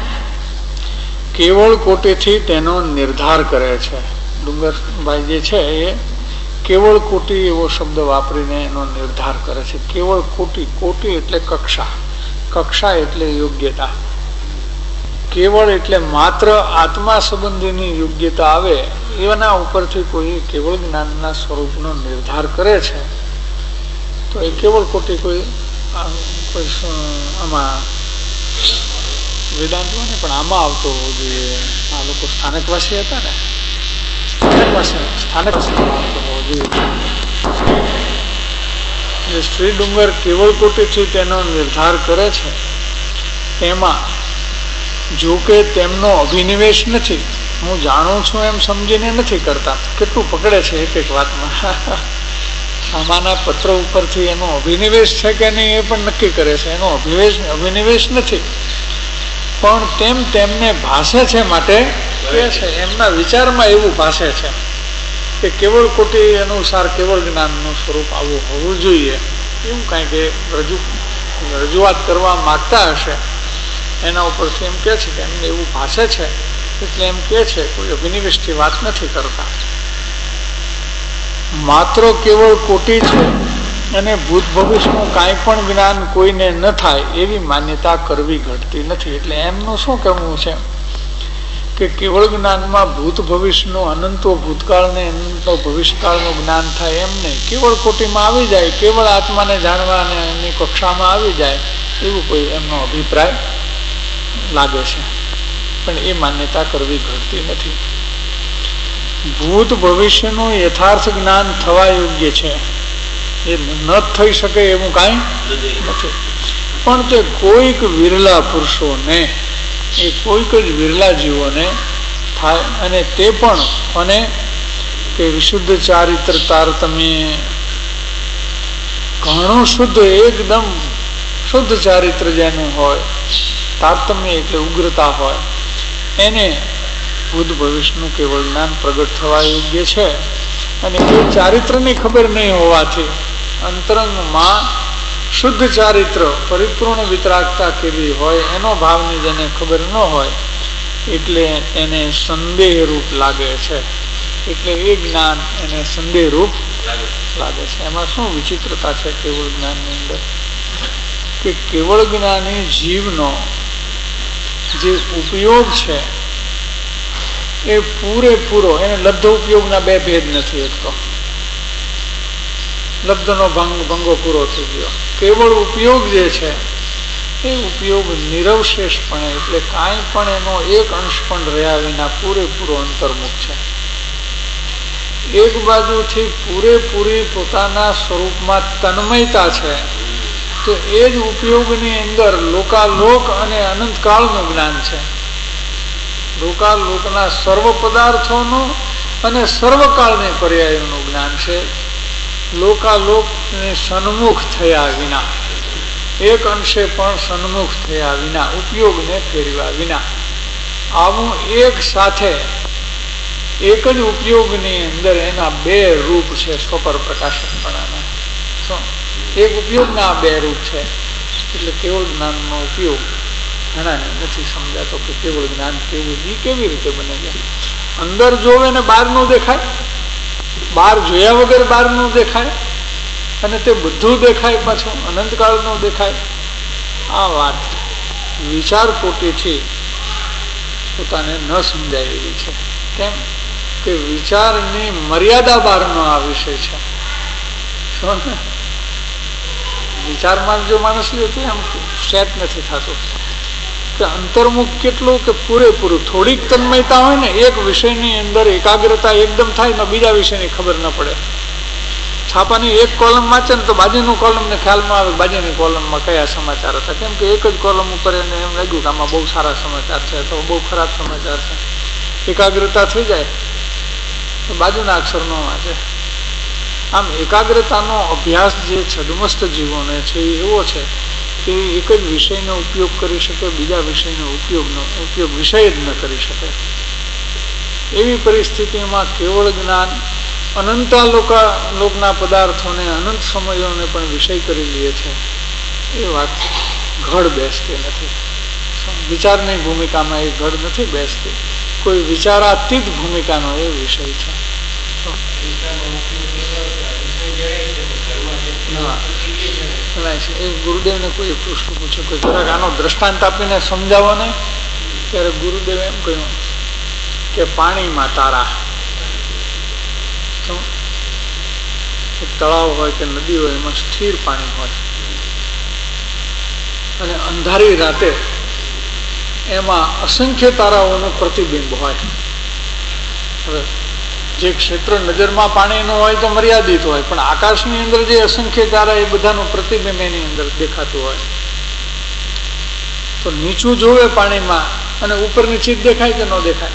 કેવળ કોટીથી તેનો નિર્ધાર કરે છે. ડુંગરભાઈ જે છે એ કેવળ કોટી એવો શબ્દ વાપરીને એનો નિર્ધાર કરે છે. કેવળ કોટી, કોટી એટલે કક્ષા, કક્ષા એટલે યોગ્યતા. કેવળ એટલે માત્ર આત્મા સંબંધીની યોગ્યતા આવે એના ઉપરથી કોઈ કેવળ જ્ઞાનના સ્વરૂપનો નિર્ધાર કરે છે તો એ કેવળ કોટી કોઈ આમાં વેદાંતમાં ને પણ આમાં આવતો હોવો જોઈએ. આ લોકો સ્થાનકવાસી હતા ને, સ્થાનક આવતો હોવો જોઈએ. શ્રી ડુંગર કેવળ કોટીથી તેનો નિર્ધાર કરે છે. તેમાં જો કે તેમનો અભિનિવેશ નથી, હું જાણું છું એમ સમજીને નથી કરતા. કેટલું પકડે છે એક એક વાતમાં. આમાંના પત્ર ઉપરથી એનો અભિનિવેશ છે કે નહીં એ પણ નક્કી કરે છે. એનો અભિનિવેશ નથી, પણ તેમને ભાષે છે માટે કે છે, એમના વિચારમાં એવું ભાષે છે કે કેવળ કોટી અનુસાર કેવળ જ્ઞાનનું સ્વરૂપ આવું હોવું જોઈએ. એવું કાંઈક રજૂઆત કરવા માગતા હશે, એના ઉપરથી એમ કે છે કે એમને એવું ભાષે છે, એટલે એમ કે છે કોઈ અભિનિવેશથી વાત નથી કરતા. માત્ર કેવળ કોટી છે અને ભૂત ભવિષ્યનું કાંઈ પણ જ્ઞાન કોઈને ન થાય એવી માન્યતા કરવી ઘટતી નથી. એટલે એમનું શું કહેવું છે કે કેવળ જ્ઞાનમાં ભૂત ભવિષ્યનું અનંતો ભૂતકાળ ને અનંતો ભવિષ્યકાળનું જ્ઞાન થાય એમ નહીં. કેવળ કોટીમાં આવી જાય, કેવળ આત્માને જાણવાને એની કક્ષામાં આવી જાય એવું કોઈ એમનો અભિપ્રાય લાગે છે, પણ એ માન્યતા કરવી ઘટતી નથી. ભૂત ભવિષ્યનું યથાર્થ જ્ઞાન થવા યોગ્ય છે, એ ન થઈ શકે એવું કાંઈ નથી. પણ તે કોઈક વિરલા પુરુષોને, એ કોઈક જ વિરલા જીવોને થાય, અને તે પણ અને કે વિશુદ્ધ ચારિત્ર તારતમ્ય, ઘણું શુદ્ધ, એકદમ શુદ્ધ ચારિત્ર જેનું હોય, તારતમ્ય એટલે ઉગ્રતા હોય, એને ભૂત ભવિષ્યનું કેવળ જ્ઞાન પ્રગટ થવા યોગ્ય છે. અને એ ચારિત્રની ખબર નહીં હોવાથી અંતરંગમાં શુદ્ધ ચારિત્ર પરિપૂર્ણ વિતરાગતા કેવી હોય એનો ભાવની જેને ખબર ન હોય એટલે એને સંદેહ રૂપ લાગે છે. એટલે એ જ્ઞાન એને સંદેહ રૂપ લાગે છે. એમાં શું વિચિત્રતા છે કેવળ જ્ઞાનની અંદર કે કેવળ જ્ઞાની જીવનો જે ઉપયોગ છે એ પૂરેપૂરો, એને લબ્ધ ઉપયોગના બે ભેદ નથી. એક તો લબ્ધનો ભંગો પૂરો થઈ ગયો. કેવળ ઉપયોગ જે છે એ ઉપયોગ નિરવશેષપણે, એટલે કાંઈ પણ એનો એક અંશ પણ રહ્યા વિના પૂરેપૂરો અંતર્મુખ છે. એક બાજુથી પૂરેપૂરી પોતાના સ્વરૂપમાં તન્મયતા છે, તો એ જ ઉપયોગની અંદર લોકાલોક અને અનંતકાળનું જ્ઞાન છે. લોકાલોકના સર્વ પદાર્થોનું અને સર્વકાળની પર્યાયોનું જ્ઞાન છે. લોકાલોકને સન્મુખ થયા વિના, એક અંશે પણ સન્મુખ થયા વિના, ઉપયોગને ફેરવ્યા વિના, આવું એક સાથે એક જ ઉપયોગની અંદર એના બે રૂપ છે સ્વપર પ્રકાશકપણાના. એક ઉપયોગના બે રૂપ છે. એટલે કેવળ જ્ઞાનનો ઉપયોગ ઘણાને નથી સમજાતો કે કેવળ જ્ઞાન કેવું, એ કેવી રીતે બને છે. અંદર જોવે ને બહાર નું દેખાય, બહાર જોયા વગર બહાર નું દેખાય, અને તે બધું દેખાય પાછું અનંતકાળ નું દેખાય. આ વાત વિચાર કોટીથી પોતાને ન સમજાય એવી છે. કેમ કે વિચારની મર્યાદા બહારનો આ વિષય છે. વિચારમાં જો માણસ લે તો એમ સેટ નથી થતું કે અંતર્મુખ કેટલું કે પૂરેપૂરું. થોડીક તન્મયતા હોય ને, એક વિષયની અંદર એકાગ્રતા એકદમ થાય ને બીજા વિષયની ખબર ન પડે. છાપાની એક કોલમ વાંચે ને તો બાજુનું કોલમ ને ખ્યાલમાં આવે બાજુની કોલમમાં કયા સમાચાર હતા. કેમ કે એક જ કોલમ ઉપર એને એમ લાગ્યું કે આમાં બહુ સારા સમાચાર છે તો બહુ ખરાબ સમાચાર છે. એકાગ્રતા થઈ જાય તો બાજુના અક્ષર ન વાંચે. આમ એકાગ્રતાનો અભ્યાસ જે છદમસ્ત જીવોને છે એ એવો છે કે એક જ વિષયનો ઉપયોગ કરી શકે, બીજા વિષયનો ઉપયોગ વિષય જ ન કરી શકે. એવી પરિસ્થિતિમાં કેવળ જ્ઞાન અનંતાલોકના પદાર્થોને, અનંત સમયોને પણ વિષય કરી લે છે. એ વાત ઘડ બેસતી નથી. વિચારની ભૂમિકામાં એ ઘડ નથી બેસતી. કોઈ વિચારાતીત ભૂમિકાનો એ વિષય છે. એ ગુરુદેવને કોઈ પ્રશ્ન પૂછ્યો કે જરાક આનો દ્રષ્ટાંત આપીને સમજાવો ને, ત્યારે ગુરુદેવે એમ કહ્યું કે પાણીમાં તારા, તળાવ હોય કે નદી હોય એમાં સ્થિર પાણી હોય, અને અંધારી રાતે એમાં અસંખ્ય તારાઓનું પ્રતિબિંબ હોય. હવે જે ક્ષેત્ર નજરમાં પાણી નું હોય તો મર્યાદિત હોય, પણ આકાશની અંદર જે અસંખ્ય તારા એ બધાનું પ્રતિબિંબ એની અંદર દેખાતું હોય. તો નીચું જોવે પાણીમાં અને ઉપરની ચીજ દેખાય કે ન દેખાય?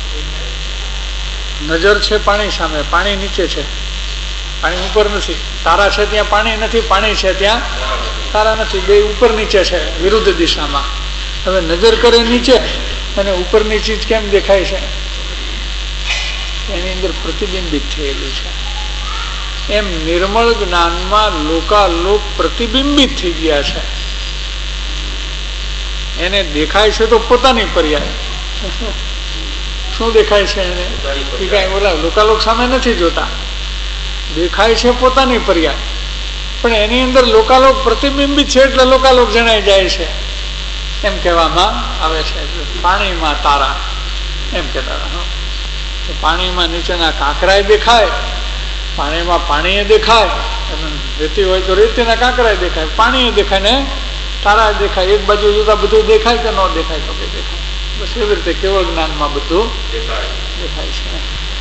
નજર છે પાણી સામે, પાણી નીચે છે, પાણી ઉપર નથી. તારા છે ત્યાં પાણી નથી, પાણી છે ત્યાં તારા નથી. બે ઉપર નીચે છે વિરુદ્ધ દિશામાં. હવે નજર કરે નીચે અને ઉપરની ચીજ કેમ દેખાય છે? એની અંદર પ્રતિબિંબિત થયેલું છે. એમ નિર્મળ જ્ઞાનમાં લોકાલોક પ્રતિબિંબિત થઈ ગયા છે. એને દેખાય છે તો પોતાની પર્યાય. શું દેખાય છે એને? ઓલા લોકાલોક સામે નથી જોતા, દેખાય છે પોતાની પર્યાય. પણ એની અંદર લોકાલોક પ્રતિબિંબિત છે એટલે લોકાલોક જણાઈ જાય છે એમ કહેવામાં આવે છે. પાણીમાં તારા એમ કહેતા. પાણીમાં નીચેના કાંકરાય દેખાય, પાણીમાં પાણીએ દેખાય, રેતી હોય તો રેતીના કાંકરાય દેખાય, પાણીએ દેખાય ને તારા દેખાય. એક બાજુ જોતા બધું દેખાય કે ન દેખાય? તો કે દેખાય. બસ એવી રીતે કેવળ જ્ઞાનમાં બધું દેખાય છે.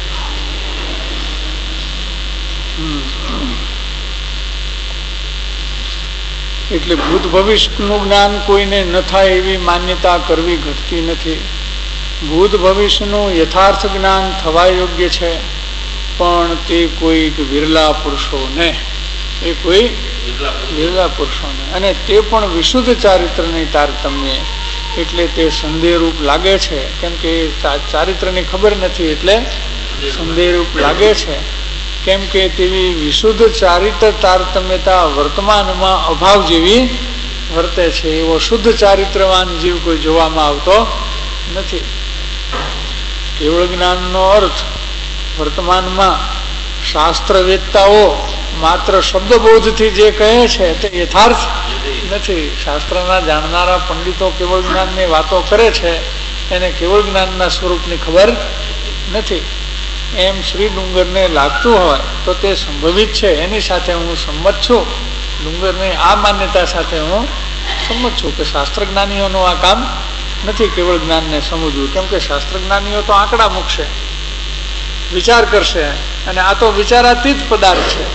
એટલે ભૂત ભવિષ્યનું જ્ઞાન કોઈને ન થાય એવી માન્યતા કરવી ઘટતી નથી. ભૂત ભવિષ્યનું યથાર્થ જ્ઞાન થવા યોગ્ય છે, પણ તે કોઈક વિરલા પુરુષોને, એ કોઈ વિરલા પુરુષોને, અને તે પણ વિશુદ્ધ ચારિત્રની તારતમ્ય એટલે તે સંદેહરૂપ લાગે છે. કેમ કે ચારિત્રની ખબર નથી એટલે સંદેહરૂપ લાગે છે. કેમ કે તેવી વિશુદ્ધ ચારિત્ર તારતમ્યતા વર્તમાનમાં અભાવ જેવી વર્તે છે. એવો શુદ્ધ ચારિત્રવાન જીવ કોઈ જોવામાં આવતો નથી. કેવળ જ્ઞાનનો અર્થ વર્તમાનમાં શાસ્ત્રવેત્તાઓ માત્ર શબ્દબોધથી જે કહે છે તે યથાર્થ નથી. શાસ્ત્રના જાણનારા પંડિતો કેવળ જ્ઞાનની વાતો કરે છે, એને કેવળ જ્ઞાનના સ્વરૂપની ખબર નથી. એમ શ્રી ડુંગરને લાગતું હોય તો તે સંભવિત છે, એની સાથે હું સંમત છું. ડુંગરની આ માન્યતા સાથે હું સંમત છું કે શાસ્ત્ર જ્ઞાનીઓનું આ કામ નથી કેવળ જ્ઞાનને સમજવું. કેમ કે શાસ્ત્ર જ્ઞાનીઓ તો આંકડા મૂકશે, વિચાર કરશે, અને આ તો વિચારાતીત પદાર્થ છે.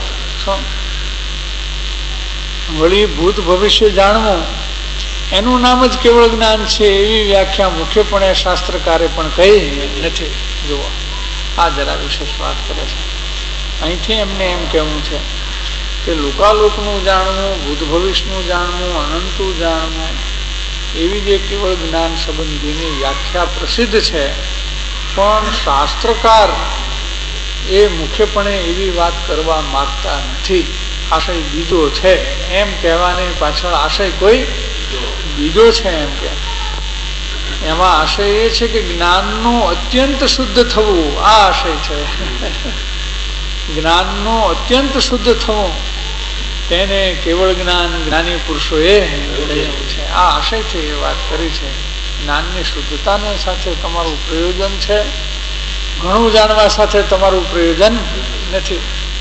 વળી ભૂત ભવિષ્ય જાણવું એનું નામ જ કેવળ જ્ઞાન છે, એવી વ્યાખ્યા મુખ્યપણે શાસ્ત્રકારે પણ કહી નથી. જુઓ, આ જરા વિશેષ વાત કરે છે. અહીંથી એમને એમ કહેવું છે કે લોકાલોકનું જાણવું, ભૂત ભવિષ્યનું જાણવું, અનંતું જાણવું, એવી જે કેવળ જ્ઞાન સંબંધીની વ્યાખ્યા પ્રસિદ્ધ છે, પણ શાસ્ત્રકાર એ મુખ્યપણે એવી વાત કરવા માંગતા નથી. આશય બીજો છે એમ કહેવાની પાછળ આશય કોઈ બીજો છે એમ કે એમાં આશય એ છે કે જ્ઞાનનું અત્યંત શુદ્ધ થવું. આ આશય છે. જ્ઞાનનું અત્યંત શુદ્ધ થવું તેને કેવળ જ્ઞાન જ્ઞાની પુરુષોએ કહ્યું છે. આ આશયથી એ વાત કરી છે. જ્ઞાનની શુદ્ધતાને સાથે તમારું પ્રયોજન છે, ઘણું જાણવા સાથે તમારું પ્રયોજન નથી.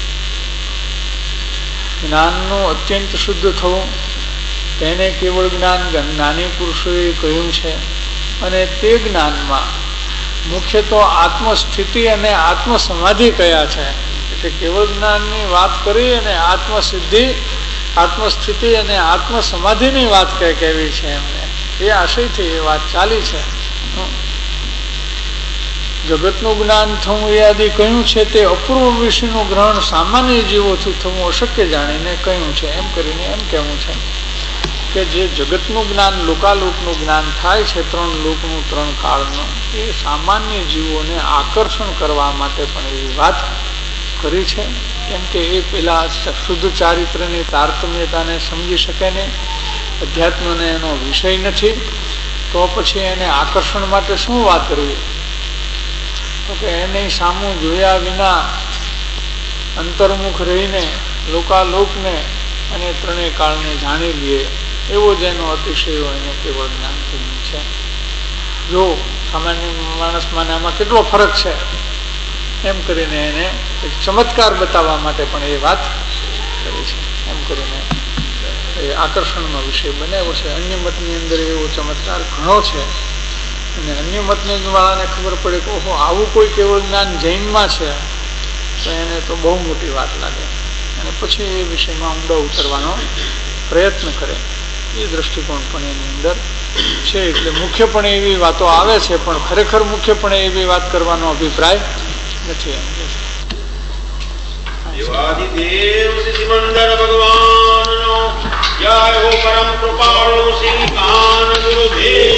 જ્ઞાનનું અત્યંત શુદ્ધ થવું તેને કેવળ જ્ઞાન જ્ઞાની પુરુષોએ કહ્યું છે. અને તે જ્ઞાનમાં મુખ્ય તો આત્મસ્થિતિ અને આત્મસમાધિ કયા છે. એટલે કેવળ જ્ઞાનની વાત કરી અને આત્મસિદ્ધિ, આત્મસ્થિતિ અને આત્મસમાધિની વાત કેવી છે એમને એ આશયથી એ વાત ચાલી છે. જગતનું જ્ઞાન થવું એ આદિ કહ્યું છે તે અપૂર્વ વિષયનું ગ્રહણ સામાન્ય જીવોથી થવું અશક્ય જાણીને કહ્યું છે. એમ કરીને એમ કહેવું છે કે જે જગતનું જ્ઞાન, લોકાલોકનું જ્ઞાન થાય છે, ત્રણ લોકનું, ત્રણ કાળનું, એ સામાન્ય જીવોને આકર્ષણ કરવા માટે પણ એવી વાત કરી છે. કેમ કે એ પેલા શુદ્ધ ચારિત્રની તારતમ્યતાને સમજી શકે ને, અધ્યાત્મને એનો વિષય નથી, તો પછી એને આકર્ષણ માટે શું વાત કરવી? તો કે એને સામું જોયા વિના અંતર્મુખ રહીને લોકાલોકને અને ત્રણેય કાળને જાણી લઈએ એવો જેનો અતિશય હોય એને કેવળ જ્ઞાન કહ્યું છે. જો સામાન્ય માણસમાં આમાં કેટલો ફરક છે એમ કરીને એને એક ચમત્કાર બતાવવા માટે પણ એ વાત કરી છે. એમ કરીને એ આકર્ષણનો વિષય બનાવ્યો છે. અન્ય મતની અંદર એવો ચમત્કાર ઘણો છે. અને અન્ય મતને વાળાને ખબર પડે કે ઓહો આવું કોઈ કેવળ જ્ઞાન જૈનમાં છે તો એને તો બહુ મોટી વાત લાગે, અને પછી એ વિષયમાં ઊંડો ઉતરવાનો પ્રયત્ન કરે. એ દ્રષ્ટિકોણ પણ એની અંદર છે. એટલે મુખ્યપણે એવી વાતો આવે છે, પણ ખરેખર મુખ્યપણે એવી વાત કરવાનો અભિપ્રાય નથી. દેવાદિદેવ સિદ્ધિમંદર ભગવાનનો જય હો. પરમ કૃપાળુ શ્રી કાન ગુરુદેવ.